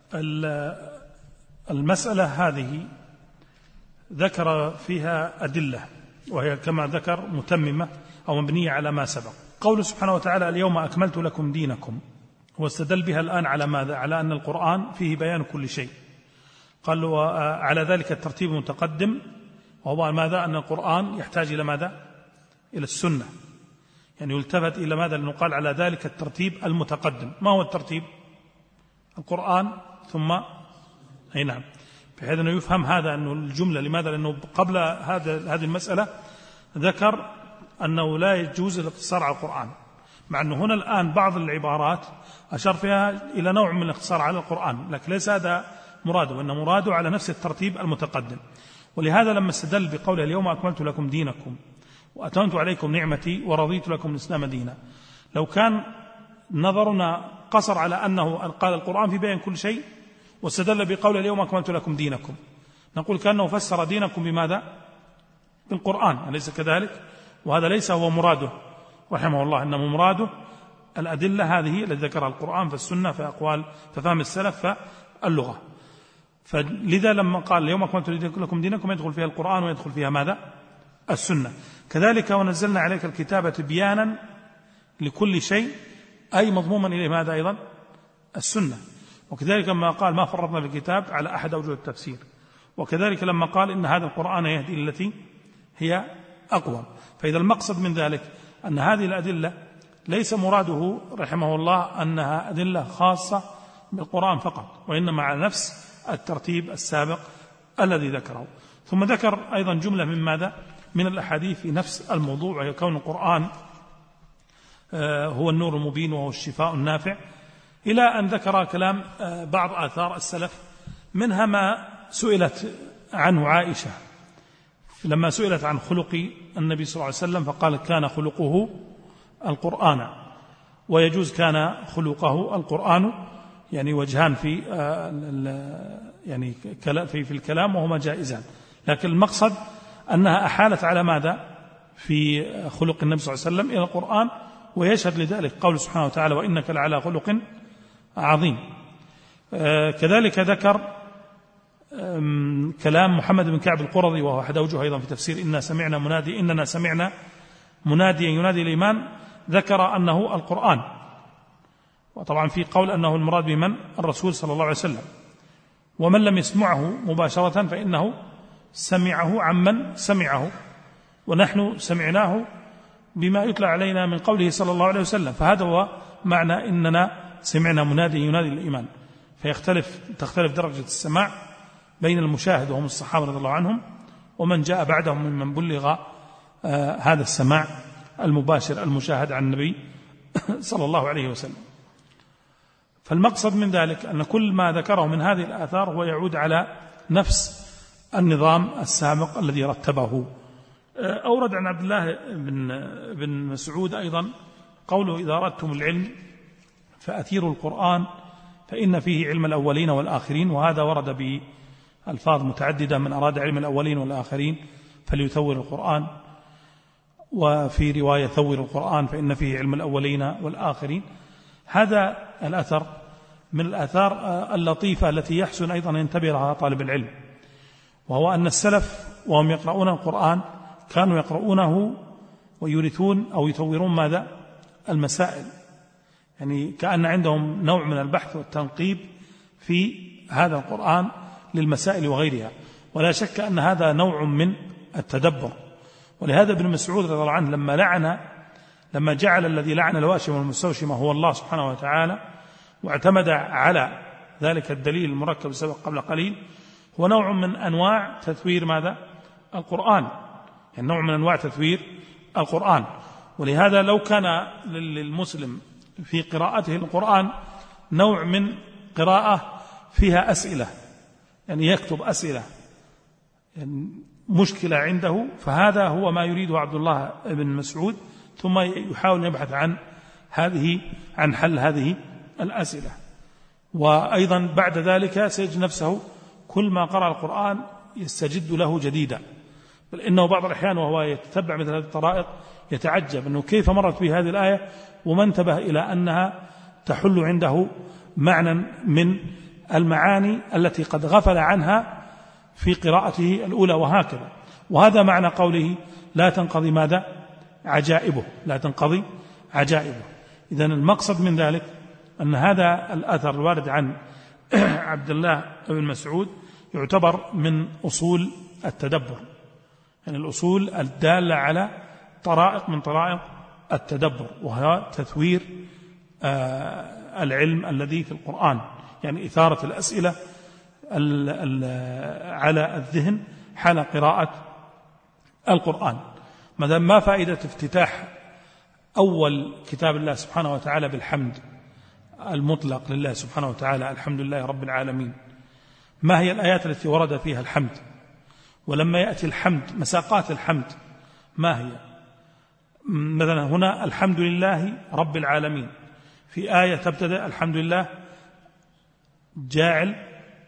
B: المسألة هذه ذكر فيها أدلة، وهي كما ذكر متممة أو مبنية على ما سبق. قوله سبحانه وتعالى: اليوم أكملت لكم دينكم، هو استدل بها الآن على ماذا؟ على أن القرآن فيه بيان كل شيء. قال على ذلك الترتيب المتقدم، وهو ماذا؟ أن القرآن يحتاج إلى ماذا؟ إلى السنة، يعني يلتفت إلى ماذا؟ لأنه قال على ذلك الترتيب المتقدم. ما هو الترتيب؟ القرآن ثم أي نعم، بحيث أنه يفهم هذا أنه الجملة لماذا؟ لأنه قبل هذا هذه المسألة ذكر أنه لا يجوز الاقتصار على القرآن، مع أنه هنا الآن بعض العبارات أشار فيها إلى نوع من الاقتصار على القرآن، لكن ليس هذا مراده، وإن مراده على نفس الترتيب المتقدم. ولهذا لما استدل بقوله: اليوم أكملت لكم دينكم وأتممت عليكم نعمتي ورضيت لكم الإسلام دينا، لو كان نظرنا قصر على أنه قال القرآن في بيان كل شيء واستدل بقول اليوم أكملت لكم دينكم، نقول كأنه فسر دينكم بماذا؟ بالقرآن، أليس كذلك؟ وهذا ليس هو مراده رحمه الله، إنما مراده الأدلة هذه التي ذكرها القرآن فالسنة فأقوال ففهم السلف فاللغة. فلذا لما قال اليوم أكملت لكم دينكم يدخل فيها القرآن ويدخل فيها ماذا؟ السنة. كذلك ونزلنا عليك الكتاب تبيانا لكل شيء، أي مضموما إليه ماذا أيضا؟ السنة. وكذلك لما قال ما فرطنا في الكتاب على أحد أوجه التفسير. وكذلك لما قال إن هذا القرآن يهدي التي هي أقوى. فإذا المقصد من ذلك أن هذه الأدلة ليس مراده رحمه الله أنها أدلة خاصة بالقرآن فقط، وإنما على نفس الترتيب السابق الذي ذكره. ثم ذكر أيضا جملة من ماذا؟ من الأحاديث في نفس الموضوع، وهي كون القرآن هو النور المبين وهو الشفاء النافع، إلى أن ذكر كلام بعض آثار السلف، منها ما سئلت عنه عائشة لما سئلت عن خلق النبي صلى الله عليه وسلم فقال كان خلقه القرآن، ويجوز كان خلقه القرآن، يعني وجهان في يعني في في الكلام وهما جائزان، لكن المقصد أنها أحالت على ماذا في خلق النبي صلى الله عليه وسلم إلى القرآن، ويشهد لذلك قول سبحانه وتعالى وإنك لعلى خلق عظيم. كذلك ذكر كلام محمد بن كعب القرظي وهو أحد أوجه أيضا في تفسير إننا سمعنا منادي إننا سمعنا مناديا ينادي الإيمان، ذكر أنه القرآن، وطبعا في قول أنه المراد بمن؟ الرسول صلى الله عليه وسلم، ومن لم يسمعه مباشرة فإنه سمعه عمن سمعه، ونحن سمعناه بما يتلى علينا من قوله صلى الله عليه وسلم، فهذا هو معنى إننا سمعنا منادي ينادي الإيمان. فيختلف تختلف درجة السماع بين المشاهد وهم الصحابة رضي الله عنهم ومن جاء بعدهم ممن بلغ آه هذا السماع المباشر المشاهد عن النبي صلى الله عليه وسلم. فالمقصد من ذلك أن كل ما ذكره من هذه الآثار هو يعود على نفس النظام السابق الذي رتبه. أورد عن عبد الله بن, بن مسعود أيضا قوله إذا أردتم العلم فأثيروا القرآن فإن فيه علم الأولين والآخرين، وهذا ورد بألفاظ متعددة من أراد علم الأولين والآخرين فليثور القرآن، وفي رواية ثور القرآن فإن فيه علم الأولين والآخرين. هذا الأثر من الآثار اللطيفة التي يحسن أيضا أن ينتبه لها طالب العلم، وهو أن السلف وهم يقرؤون القرآن كانوا يقرؤونه ويورثون أو يثورون ماذا؟ المسائل، يعني كأن عندهم نوع من البحث والتنقيب في هذا القرآن للمسائل وغيرها، ولا شك أن هذا نوع من التدبر. ولهذا ابن مسعود رضي الله عنه لما لعن لما جعل الذي لعن الواشم والمستوشمة هو الله سبحانه وتعالى واعتمد على ذلك الدليل المركب السابق قبل قليل، هو نوع من أنواع تثوير ماذا؟ القرآن، يعني نوع من أنواع تثوير القرآن. ولهذا لو كان للمسلم في قراءته القرآن نوع من قراءة فيها أسئلة، يعني يكتب أسئلة يعني مشكلة عنده، فهذا هو ما يريده عبد الله بن مسعود، ثم يحاول يبحث عن هذه عن حل هذه الأسئلة. وأيضا بعد ذلك سيجد نفسه كل ما قرأ القرآن يستجد له جديدا، بل إنه بعض الأحيان وهو يتتبع مثل هذه الطرائق يتعجب أنه كيف مرت به هذه الآية وما انتبه إلى أنها تحل عنده معنى من المعاني التي قد غفل عنها في قراءته الأولى، وهكذا. وهذا معنى قوله لا تنقضي ماذا؟ عجائبه، لا تنقضي عجائبه. إذن المقصد من ذلك أن هذا الأثر الوارد عن عبد الله بن مسعود يعتبر من أصول التدبر، يعني الأصول الدالة على طرائق من طرائق التدبر، وهو تثوير آه العلم الذي في القرآن، يعني إثارة الأسئلة ال ال على الذهن حال قراءة القرآن. مثلا ما فائدة افتتاح أول كتاب الله سبحانه وتعالى بالحمد المطلق لله سبحانه وتعالى، الحمد لله رب العالمين؟ ما هي الآيات التي ورد فيها الحمد؟ ولما يأتي الحمد مساقات الحمد ما هي؟ مثلا هنا الحمد لله رب العالمين، في آية تبتدأ الحمد لله جاعل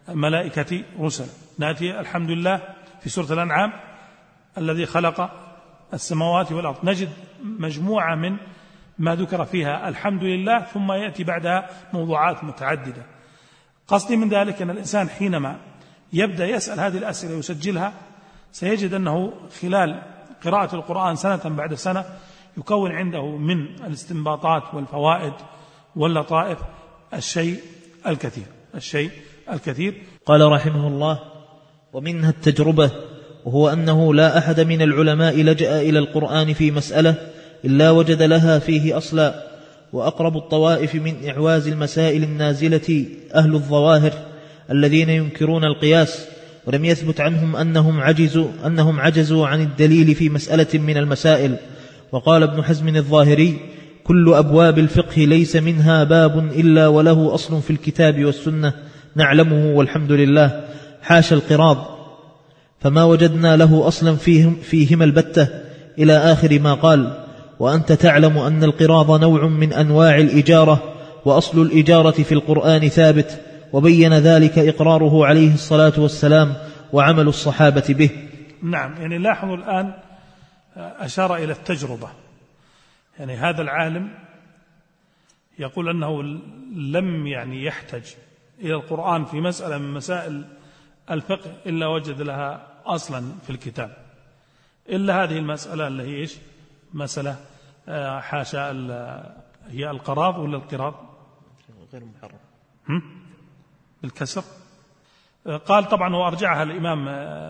B: الملائكة رسلا. نأتي الحمد لله في سورة الأنعام الذي خلق السماوات والأرض، نجد مجموعة من ما ذكر فيها الحمد لله، ثم يأتي بعدها موضوعات متعددة. قصدي من ذلك أن الإنسان حينما يبدأ يسأل هذه الأسئلة ويسجلها سيجد أنه خلال قراءة القرآن سنة بعد سنة يكون عنده من الاستنباطات والفوائد واللطائف الشيء الكثير الشيء الكثير.
A: قال رحمه الله: ومنها التجربة، وهو أنه لا أحد من العلماء لجأ إلى القرآن في مسألة إلا وجد لها فيه أصلا، وأقرب الطوائف من إعواز المسائل النازلة أهل الظواهر الذين ينكرون القياس، ولم يثبت عنهم أنهم عجزوا, أنهم عجزوا عن الدليل في مسألة من المسائل. وقال ابن حزم الظاهري: كل أبواب الفقه ليس منها باب إلا وله أصل في الكتاب والسنة نعلمه والحمد لله، حاشا القراض، فما وجدنا له أصلا فيهم فيهما البتة، إلى آخر ما قال. وأنت تعلم أن القراض نوع من أنواع الإجارة، وأصل الإجارة في القرآن ثابت، وبين ذلك إقراره عليه الصلاة والسلام وعمل الصحابة به.
B: نعم، يعني لاحظوا الآن أشار إلى التجربة. يعني هذا العالم يقول أنه لم يعني يحتج إلى القرآن في مسألة من مسائل الفقه إلا وجد لها أصلا في الكتاب، إلا هذه المسألة اللي هي إيش؟ مسألة حاشا هي القراض ولا القراض
A: غير محرم
B: بالكسر. قال طبعا هو أرجعها الإمام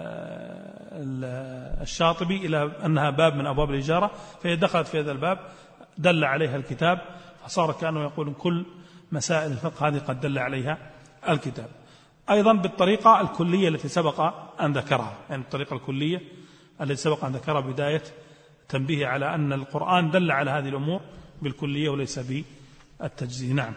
B: الشاطبي إلى أنها باب من أبواب الإجارة، فهي دخلت في هذا الباب دل عليها الكتاب، فصار كأنه يقول كل مسائل الفقه هذه قد دل عليها الكتاب. أيضا بالطريقة الكلية التي سبق أن ذكرها، يعني الطريقة الكلية التي سبق أن ذكرها بداية تنبيه على أن القرآن دل على هذه الأمور بالكلية وليس بالتجزئة. نعم.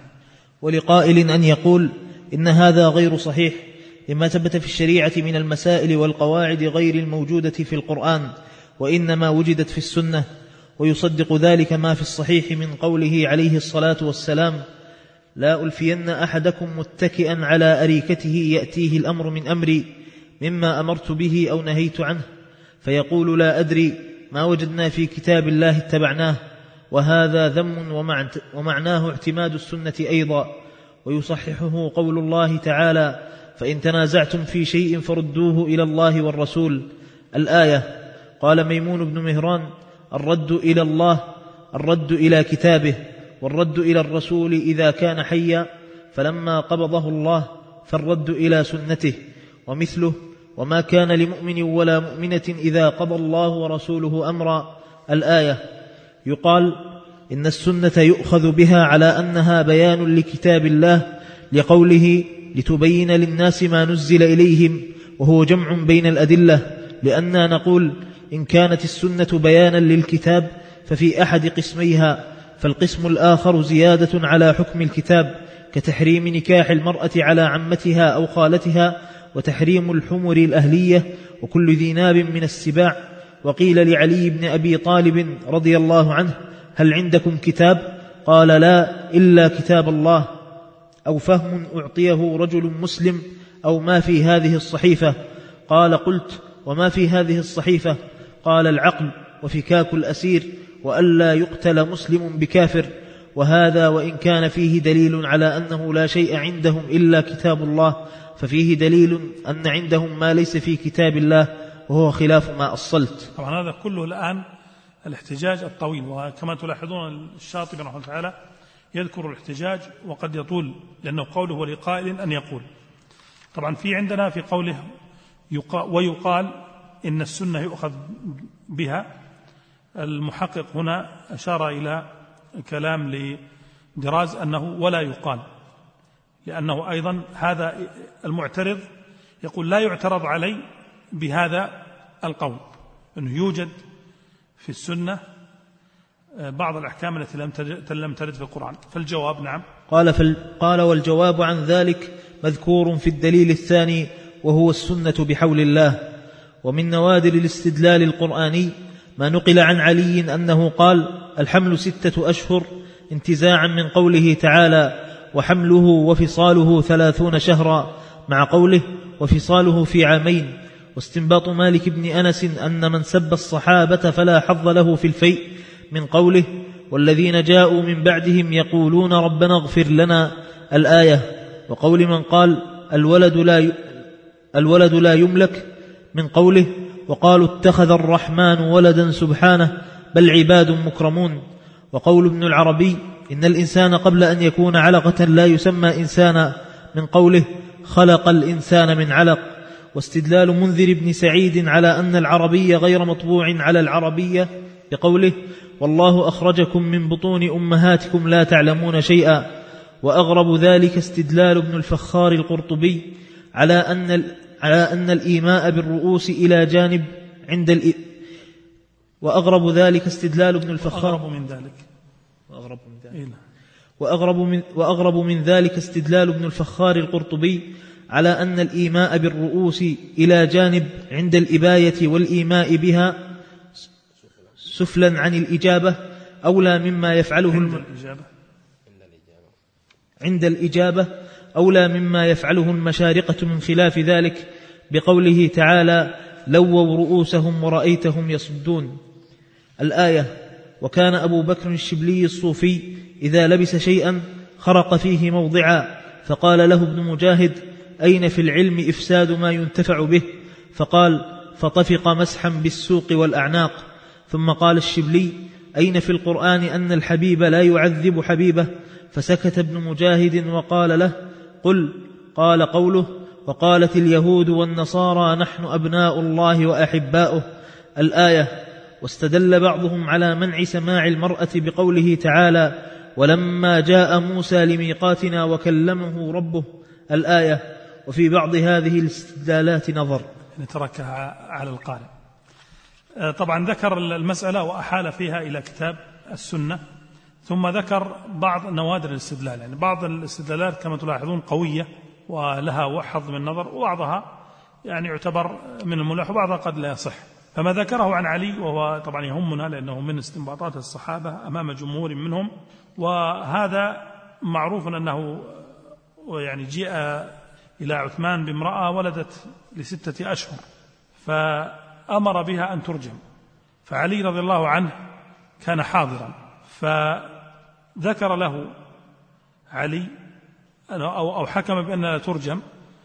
A: ولقائل أن يقول إن هذا غير صحيح لما ثبت في الشريعة من المسائل والقواعد غير الموجودة في القرآن، وإنما وجدت في السنة، ويصدق ذلك ما في الصحيح من قوله عليه الصلاة والسلام: لا ألفين أحدكم متكئا على أريكته يأتيه الأمر من أمري مما أمرت به أو نهيت عنه، فيقول لا أدري، ما وجدنا في كتاب الله اتبعناه، وهذا ذم ومعناه اعتماد السنة أيضا. ويصححه قول الله تعالى: فإن تنازعتم في شيء فردوه إلى الله والرسول، الآية. قال ميمون بن مهران: الرد إلى الله، الرد إلى كتابه، والرد إلى الرسول إذا كان حيا، فلما قبضه الله فالرد إلى سنته. ومثله: وما كان لمؤمن ولا مؤمنة إذا قضى الله ورسوله أمرا، الآية. يقال إن السنة يؤخذ بها على أنها بيان لكتاب الله، لقوله: لتبين للناس ما نزل إليهم، وهو جمع بين الأدلة، لأننا نقول إن كانت السنة بيانا للكتاب ففي أحد قسميها، فالقسم الآخر زيادة على حكم الكتاب، كتحريم نكاح المرأة على عمتها أو خالتها، وتحريم الحمر الأهلية، وكل ذي ناب من السباع. وقيل لعلي بن أبي طالب رضي الله عنه: هل عندكم كتاب؟ قال: لا، إلا كتاب الله، أو فهم أعطيه رجل مسلم، أو ما في هذه الصحيفة. قال: قلت: وما في هذه الصحيفة؟ قال: العقل، وفكاك الأسير، وألا يقتل مسلم بكافر. وهذا وإن كان فيه دليل على أنه لا شيء عندهم إلا كتاب الله، ففيه دليل أن عندهم ما ليس في كتاب الله، وهو خلاف ما أصلت.
B: طبعا هذا كله الآن الاحتجاج الطويل، وكما تلاحظون الشاطبي رحمه الله تعالى يذكر الاحتجاج وقد يطول، لأنه قوله ولقائل أن يقول. طبعا في عندنا في قوله ويقال إن السنة يؤخذ بها، المحقق هنا أشار إلى كلام لدراز أنه ولا يقال، لأنه أيضا هذا المعترض يقول لا يعترض علي بهذا القول، أنه يوجد في السنة بعض الأحكام التي لم ترد في القرآن. فالجواب نعم.
A: قال, فال... قال والجواب عن ذلك مذكور في الدليل الثاني، وهو السنة بحول الله. ومن نوادر الاستدلال القرآني ما نقل عن علي أنه قال: الحمل ستة أشهر، انتزاعا من قوله تعالى: وحمله وفصاله ثلاثون شهرا، مع قوله وفصاله في عامين. واستنباط مالك بن أنس أن من سب الصحابة فلا حظ له في الفيء من قوله والذين جاءوا من بعدهم يقولون ربنا اغفر لنا الآية، وقول من قال الولد لا الولد لا يملك من قوله وقالوا اتخذ الرحمن ولدا سبحانه بل عباد مكرمون. وقول ابن العربي إن الإنسان قبل أن يكون علقة لا يسمى إنسانا من قوله خلق الإنسان من علق. واستدلال منذر بن سعيد على أن العربي غير مطبوع على العربية بقوله والله أخرجكم من بطون أمهاتكم لا تعلمون شيئا. وأغرب ذلك استدلال ابن الفخار القرطبي على أن على أن الإيماء بالرؤوس إلى جانب عند الإ... وأغرب ذلك استدلال ابن الفخار
B: وأغرب من ذلك
A: وأغرب من ذلك
B: إيه؟
A: وأغرب من, وأغرب من ذلك استدلال ابن الفخار القرطبي على أن الإيماء بالرؤوس إلى جانب عند الإباية والإيماء بها سفلا عن الإجابة أولى مما يفعله
B: عند الإجابة
A: عند الإجابة أولى مما يفعله المشارقة من خلاف ذلك بقوله تعالى لووا رؤوسهم ورأيتهم يصدون الآية. وكان أبو بكر الشبلي الصوفي إذا لبس شيئا خرق فيه موضعا فقال له ابن مجاهد أين في العلم إفساد ما ينتفع به؟ فقال فطفق مسحا بالسوق والأعناق. ثم قال الشبلي أين في القرآن أن الحبيب لا يعذب حبيبه؟ فسكت ابن مجاهد وقال له قل قال قوله وقالت اليهود والنصارى نحن أبناء الله وأحباؤه الآية. واستدل بعضهم على منع سماع المرأة بقوله تعالى ولما جاء موسى لميقاتنا وكلمه ربه الآية. وفي بعض هذه الاستدلالات نظر
B: نتركها على القارئ. طبعا ذكر المسألة وأحال فيها إلى كتاب السنة، ثم ذكر بعض نوادر الاستدلال، يعني بعض الاستدلالات كما تلاحظون قوية ولها حظ من النظر، وبعضها يعني يعتبر من الملح وبعضها قد لا يصح. فما ذكره عن علي وهو طبعا يهمنا لأنه من استنباطات الصحابة أمام جمهور منهم، وهذا معروف أنه يعني جاء إلى عثمان بامرأة ولدت لستة أشهر فأمر بها أن ترجم، فعلي رضي الله عنه كان حاضرا، فذكر له علي أو حكم بأنها ترجم،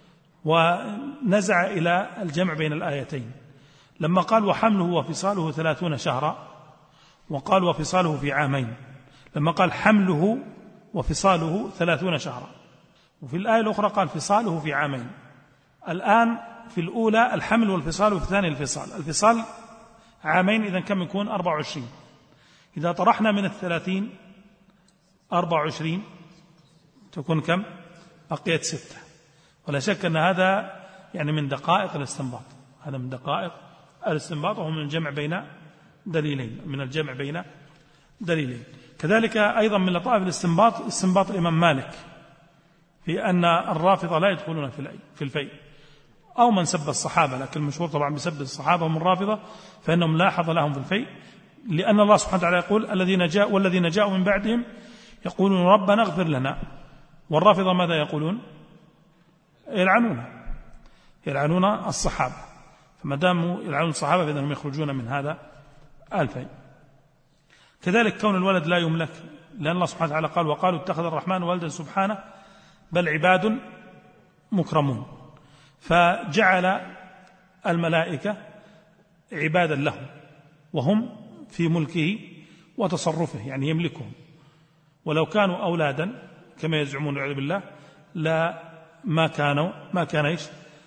B: ونزع إلى الجمع بين الآيتين لما قال وحمله وفصاله ثلاثون شهرا، وقال وفصاله في عامين، لما قال حمله وفصاله ثلاثون شهرا، وفي الآية الأخرى قال فصاله في عامين. الآن في الأولى الحمل والفصال، وفي الثاني الفصال. الفصال عامين، إذن كم يكون؟ أربع وعشرين. إذا طرحنا من الثلاثين أربع وعشرين تكون كم؟ بقيت ستة. ولا شك أن هذا يعني من دقائق الاستنباط، هذا من دقائق الاستنباط، وهو من الجمع بين دليلين، من الجمع بين دليلين. كذلك أيضا من لطائف الاستنباط استنباط الإمام مالك في أن الرافضة لا يدخلون في الفيء، أو من سب الصحابة، لكن المشهور طبعا بسب الصحابة هم الرافضة، فإنهم لا حظ لهم في الفيء، لأن الله سبحانه وتعالى يقول الذين جاءوا والذين جاءوا من بعدهم يقولون ربنا اغفر لنا، والرافضة ماذا يقولون؟ يلعنون يلعنون الصحابة، فما داموا يلعنون الصحابة فإنهم يخرجون من هذا الفيء. كذلك كون الولد لا يملك، لأن الله سبحانه وتعالى قال وقالوا اتخذ الرحمن ولدا سبحانه بل عباد مكرمون، فجعل الملائكة عبادا له وهم في ملكه وتصرفه، يعني يملكهم، ولو كانوا أولادا كما يزعمون والعياذ بالله لا ما كانوا ما كان إيش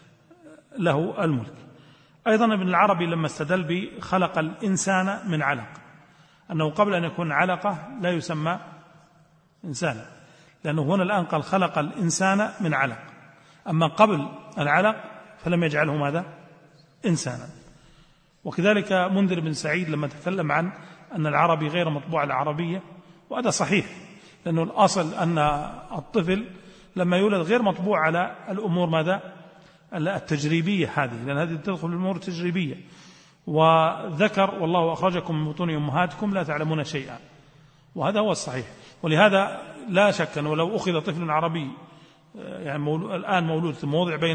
B: له الملك. أيضا ابن العربي لما استدل بخلق الإنسان من علق، أنه قبل أن يكون علقة لا يسمى إنسانا، لأنه هنا الآن قال خلق الإنسان من علق، أما قبل العلق فلم يجعله ماذا؟ إنسانا. وكذلك منذر بن سعيد لما تكلم عن أن العربي غير مطبوع العربية، وهذا صحيح، لأنه الأصل أن الطفل لما يولد غير مطبوع على الأمور ماذا؟ التجريبية هذه، لأن هذه تدخل الأمور التجريبية. وذكر والله أخرجكم من بطون أمهاتكم لا تعلمون شيئا، وهذا هو الصحيح. ولهذا لا شك أنه لو أخذ طفل عربي يعني مولود الآن مولود في موضع بين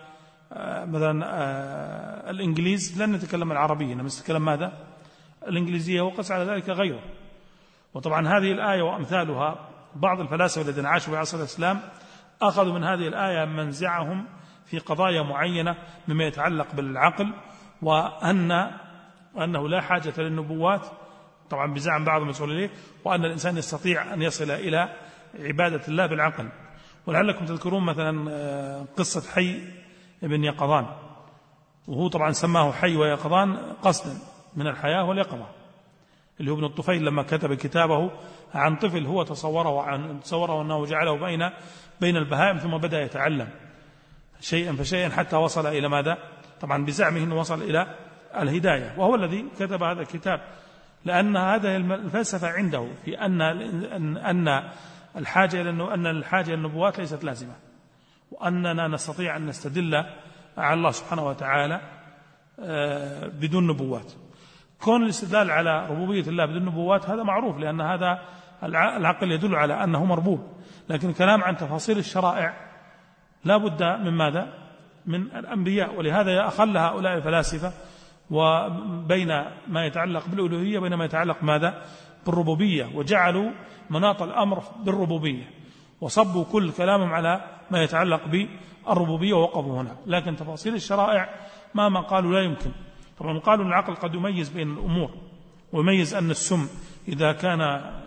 B: مثلا الإنجليز، لن نتكلم العربية، نتكلم ماذا؟ الإنجليزية، وقس على ذلك غيره. وطبعا هذه الآية وأمثالها بعض الفلاسفة الذين عاشوا في عصر الإسلام أخذوا من هذه الآية منزعهم في قضايا معينة مما يتعلق بالعقل، وأن وأنه لا حاجة للنبوات طبعا بزعم بعض المسؤولين، وأن الإنسان يستطيع أن يصل إلى عبادة الله بالعقل. ولعلكم تذكرون مثلا قصة حي ابن يقظان، وهو طبعا سماه حي ويقظان قصدا من الحياة واليقظة، اللي هو ابن الطفيل لما كتب كتابه عن طفل هو تصوره عن تصوره أنه جعله بين بين البهائم، ثم بدأ يتعلم شيئا فشيئا حتى وصل إلى ماذا؟ طبعا بزعمه أنه وصل إلى الهداية، وهو الذي كتب هذا الكتاب، لأن هذه الفلسفة عنده في أن أن الحاجة إلى أن الحاجة إلى النبوات ليست لازمة، وأننا نستطيع أن نستدل على الله سبحانه وتعالى بدون نبوات. كون الاستدلال على ربوبية الله بدون نبوات هذا معروف، لأن هذا العقل يدل على أنه مربوب، لكن الكلام عن تفاصيل الشرائع لا بد من ماذا؟ من الأنبياء. ولهذا أخل هؤلاء الفلاسفة وبين ما يتعلق بالألوهية وبين ما يتعلق ماذا؟ بالربوبية، وجعلوا مناط الأمر بالربوبية، وصبوا كل كلامهم على ما يتعلق بالربوبية ووقفوا هنا. لكن تفاصيل الشرائع ما قالوا لا يمكن. طبعا قالوا أن العقل قد يميز بين الأمور، ويميز أن السم إذا كان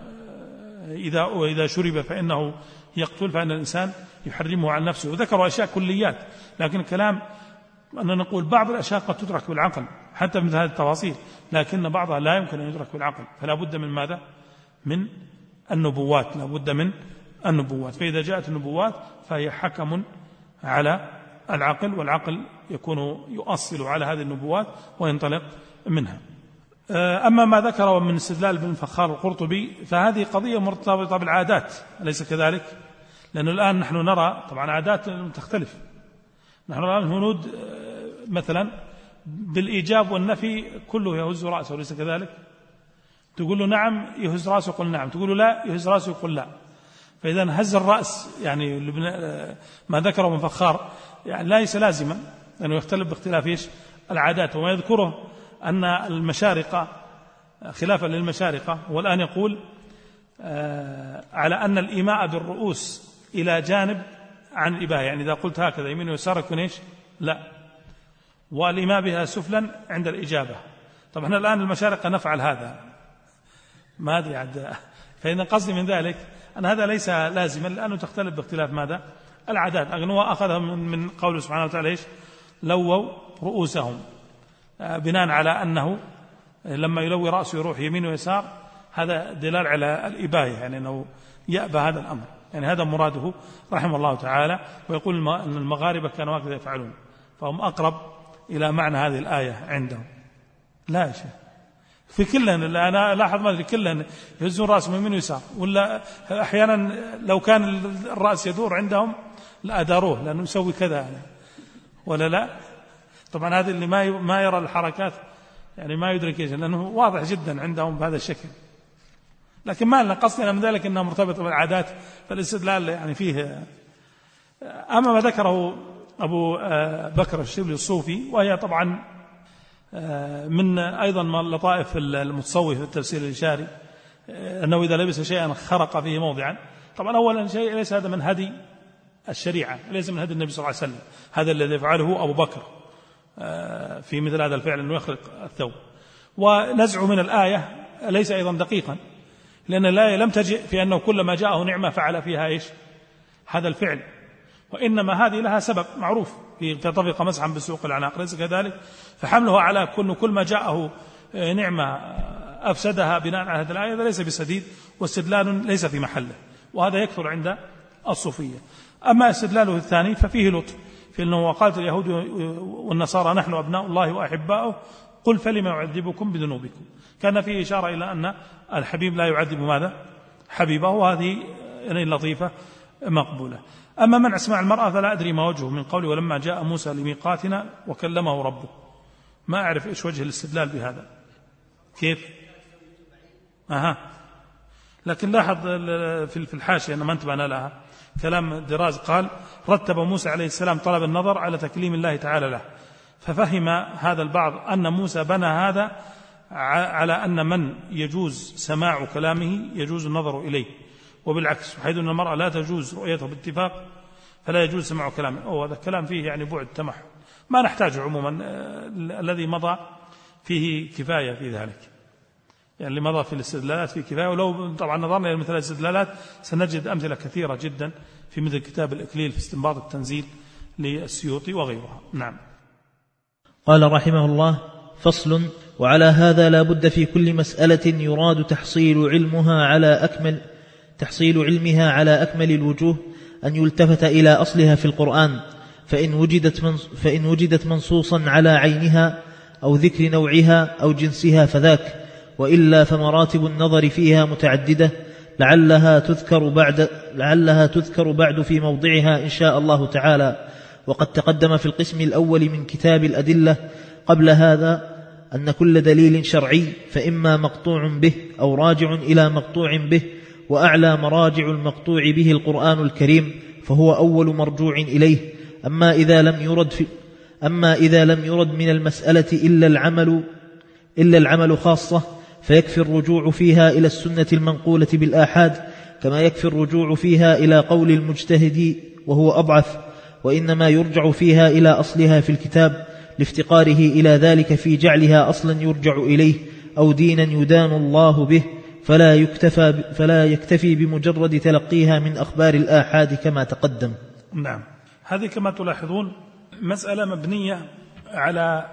B: إذا إذا شرب فإنه يقتل، فإن الإنسان يحرمه عن نفسه، وذكروا أشياء كليات. لكن الكلام أننا نقول بعض الأشياء قد تدرك بالعقل حتى مثل هذه التفاصيل، لكن بعضها لا يمكن أن يدرك بالعقل، فلا بد من ماذا؟ من النبوات، لا بد من النبوات. فإذا جاءت النبوات فهي حكم على العقل، والعقل يكون يؤصل على هذه النبوات وينطلق منها. أما ما ذكره من استدلال ابن فخار القرطبي فهذه قضية مرتبطة بالعادات، أليس كذلك؟ لأنه الآن نحن نرى طبعا عادات تختلف. نحن نرى الهنود مثلا بالإيجاب والنفي كله يهز رأسه، أليس كذلك؟ تقول له نعم يهز رأسه يقول نعم، تقول له لا يهز رأسه يقول لا. فإذا هز الرأس يعني ما ذكره من فخار يعني ليس لازما لأنه يختلف باختلاف إيش؟ العادات. وما يذكره أن المشارقة خلافا للمشارقة، والآن يقول على أن الإيماء بالرؤوس إلى جانب عن الإباحة، يعني إذا قلت هكذا يمين ويسار يكون إيش؟ لا، والإيماء بها سفلا عند الإجابة. طبعا الآن المشارقة نفعل هذا، ما أدري عاد. فإن قصدي من ذلك أن هذا ليس لازما، لأنه تختلف باختلاف ماذا؟ العادات. أغنوا أخذها من قوله سبحانه وتعالى إيش؟ لووا رؤوسهم، بناء على أنه لما يلوي رأسه يروح يمين ويسار، هذا دلال على الإباية، يعني أنه يأبى هذا الأمر، يعني هذا مراده رحمه الله تعالى. ويقول أن المغاربة كانوا هكذا يفعلون، فهم أقرب إلى معنى هذه الآية عندهم. لا شيء في كلهن، أنا لاحظ ما أدري كلهن يهزون رأسهم يمين ويسار، ولا أحيانا لو كان الرأس يدور عندهم لا أداروه لأنه يسوي كذا يعني. ولا لا؟ طبعا هذا اللي ما ما يرى الحركات يعني ما يدرك إيش، لأنه واضح جدا عندهم بهذا الشكل. لكن ما لنا قصدنا من ذلك أنها مرتبطة بالعادات، فالاستدلال يعني فيه. أما ما ذكره أبو بكر الشبلي الصوفي، وهي طبعا من أيضا من اللطائف المتصوف في التفسير الإشاري، أنه إذا لبس شيئا خرق فيه موضعا. طبعا أولا شيء ليس هذا من هدي الشريعة، ليس من هدي النبي صلى الله عليه وسلم، هذا الذي يفعله أبو بكر في مثل هذا الفعل أنه يخرق الثوب. ونزع من الآية ليس أيضا دقيقا، لأن الآية لم تجئ في أنه كلما جاءه نعمة فعل فيها إيش؟ هذا الفعل، وإنما هذه لها سبب معروف في طفق مسحا بسوق العناق، ليس كذلك؟ فحمله على كل كل ما جاءه نعمة أفسدها بناء على هذه الآية ليس بسديد، واستدلال ليس في محله، وهذا يكثر عند الصوفية. أما استدلاله الثاني ففيه لطف، في أنه وقالت اليهود والنصارى نحن أبناء الله وأحباؤه قل فلما يعذبكم بذنوبكم، كان فيه إشارة إلى أن الحبيب لا يعذب ماذا؟ حبيبه، وهذه لطيفة مقبولة. أما من أسماع المرأة فلا أدري ما وجهه من قوله ولما جاء موسى لميقاتنا وكلمه ربه، ما أعرف إيش وجه الاستدلال بهذا، كيف؟ أها لكن لاحظ في الحاشية أن ما انتبهنا لها كلام دراز قال رتب موسى عليه السلام طلب النظر على تكليم الله تعالى له، ففهم هذا البعض أن موسى بنى هذا على أن من يجوز سماع كلامه يجوز النظر إليه، وبالعكس حيث أن المرأة لا تجوز رؤيته باتفاق فلا يجوز سماع كلامه. أو هذا الكلام فيه يعني بعد تمحو ما نحتاجه عموما، الذي مضى فيه كفاية في ذلك، يعني اللي مضى في الاستدلالات فيه كفاية. ولو طبعا نظرنا إلى مثل الاستدلالات سنجد أمثلة كثيرة جدا في مثل كتاب الإكليل في استنباط التنزيل للسيوطي وغيرها. نعم.
A: قال رحمه الله: فصل: وعلى هذا لا بد في كل مسألة يراد تحصيل علمها على أكمل تحصيل علمها على أكمل الوجوه أن يلتفت إلى أصلها في القرآن، فإن وجدت فإن وجدت منصوصا على عينها أو ذكر نوعها أو جنسها فذاك، وإلا فمراتب النظر فيها متعددة لعلها تذكر بعد لعلها تذكر بعد في موضعها إن شاء الله تعالى. وقد تقدم في القسم الأول من كتاب الأدلة قبل هذا أن كل دليل شرعي فإما مقطوع به أو راجع إلى مقطوع به، وأعلى مراجع المقطوع به القرآن الكريم، فهو أول مرجوع إليه. أما إذا لم يرد في أما إذا لم يرد من المسألة إلا العمل إلا العمل خاصة، فيكفي الرجوع فيها إلى السنة المنقولة بالآحاد، كما يكفي الرجوع فيها إلى قول المجتهد وهو أضعف، وإنما يرجع فيها إلى أصلها في الكتاب لافتقاره إلى ذلك في جعلها أصلا يرجع إليه أو دينا يدان الله به، فلا يكتفى فلا يكتفي بمجرد تلقيها من أخبار الآحاد كما تقدم.
B: نعم. هذه كما تلاحظون مسألة مبنية على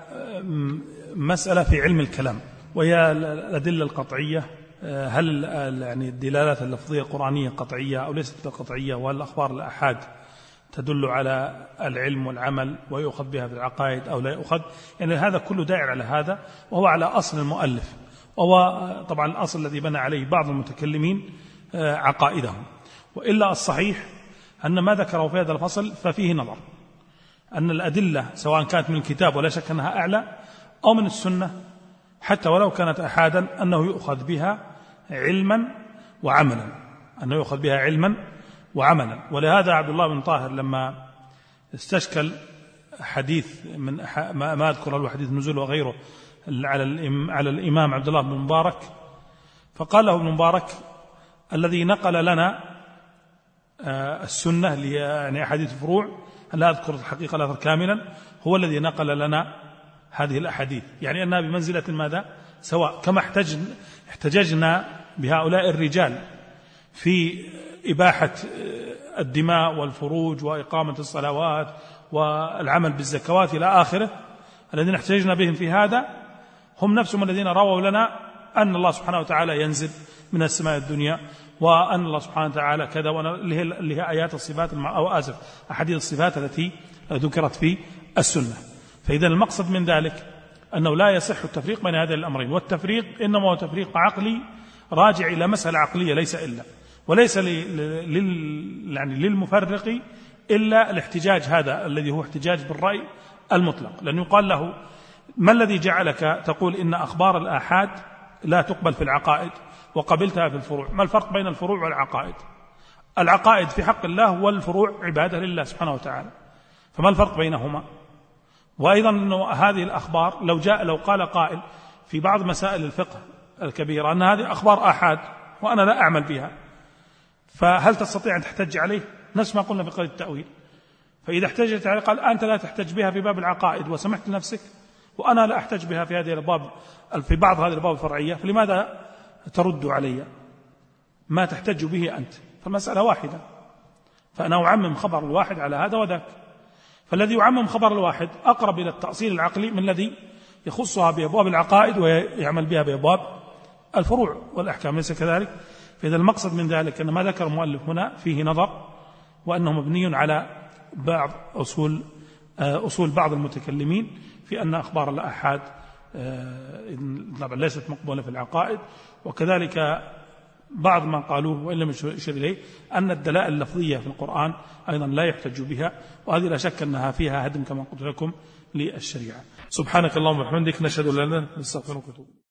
B: مسألة في علم الكلام، وهي الأدلة القطعية. هل يعني الدلالات اللفظية القرآنية قطعية أو ليست قطعية، وهل الأخبار الآحاد تدل على العلم والعمل ويؤخذ بها في العقائد أو لا يؤخذ. يعني هذا كله دائر على هذا، وهو على أصل المؤلف، وهو طبعا الأصل الذي بنى عليه بعض المتكلمين عقائدهم. وإلا الصحيح أن ما ذكره في هذا الفصل ففيه نظر، أن الأدلة سواء كانت من الكتاب ولا شك أنها أعلى أو من السنة حتى ولو كانت أحادا أنه يؤخذ بها علما وعملا أنه يؤخذ بها علما وعملا. ولهذا عبد الله بن طاهر لما استشكل حديث من ما أذكر له حديث النزول وغيره على الإمام عبد الله بن مبارك، فقال له ابن مبارك: الذي نقل لنا السنة يعني أحاديث الفروع، لا أذكر الحقيقة الأثر كاملا، هو الذي نقل لنا هذه الأحاديث، يعني أنها بمنزلة ماذا؟ سواء. كما احتججنا بهؤلاء الرجال في إباحة الدماء والفروج وإقامة الصلوات والعمل بالزكوات إلى آخره، الذين احتججنا بهم في هذا هم نفسهم الذين رووا لنا أن الله سبحانه وتعالى ينزل من السماء الدنيا، وأن الله سبحانه وتعالى كذا، اللي هي آيات الصفات أو آسف أحاديث الصفات التي ذكرت في السنة. فإذا المقصد من ذلك أنه لا يصح التفريق بين هذين الأمرين، والتفريق إنما هو تفريق عقلي راجع إلى مسألة عقلية ليس إلا، وليس لل يعني للمفرق إلا الاحتجاج هذا الذي هو احتجاج بالرأي المطلق، لأن يقال له: ما الذي جعلك تقول إن أخبار الآحاد لا تقبل في العقائد وقبلتها في الفروع؟ ما الفرق بين الفروع والعقائد؟ العقائد في حق الله والفروع عبادة لله سبحانه وتعالى، فما الفرق بينهما؟ وأيضا أنه هذه الأخبار لو جاء لو قال قائل في بعض مسائل الفقه الكبيرة أن هذه أخبار آحاد وأنا لا أعمل بها، فهل تستطيع أن تحتج عليه؟ نفس ما قلنا في قضية التأويل. فإذا احتجت عليه قال: أنت لا تحتج بها في باب العقائد وسمحت لنفسك، وأنا لا أحتج بها في هذه الأبواب في بعض هذه الأبواب الفرعية، فلماذا ترد علي ما تحتج به أنت؟ فالمسألة واحدة، فأنا أعمم خبر الواحد على هذا وذاك. فالذي يعمم خبر الواحد أقرب إلى التأصيل العقلي من الذي يخصها بأبواب العقائد ويعمل بها بأبواب الفروع والأحكام، ليس كذلك؟ فإذا المقصد من ذلك أن ما ذكر المؤلف هنا فيه نظر، وأنه مبني على بعض أصول أصول بعض المتكلمين في أن أخبار الآحاد ليست مقبولة في العقائد، وكذلك بعض ما قالوه وإن لم يشير إليه أن الدلائل اللفظية في القرآن أيضا لا يحتج بها، وهذه لا شك أنها فيها هدم كما قلت لكم للشريعة. سبحانك اللهم وبحمدك، نشهد أن لا إله إلا أنت، نستغفرك ونتوب إليك.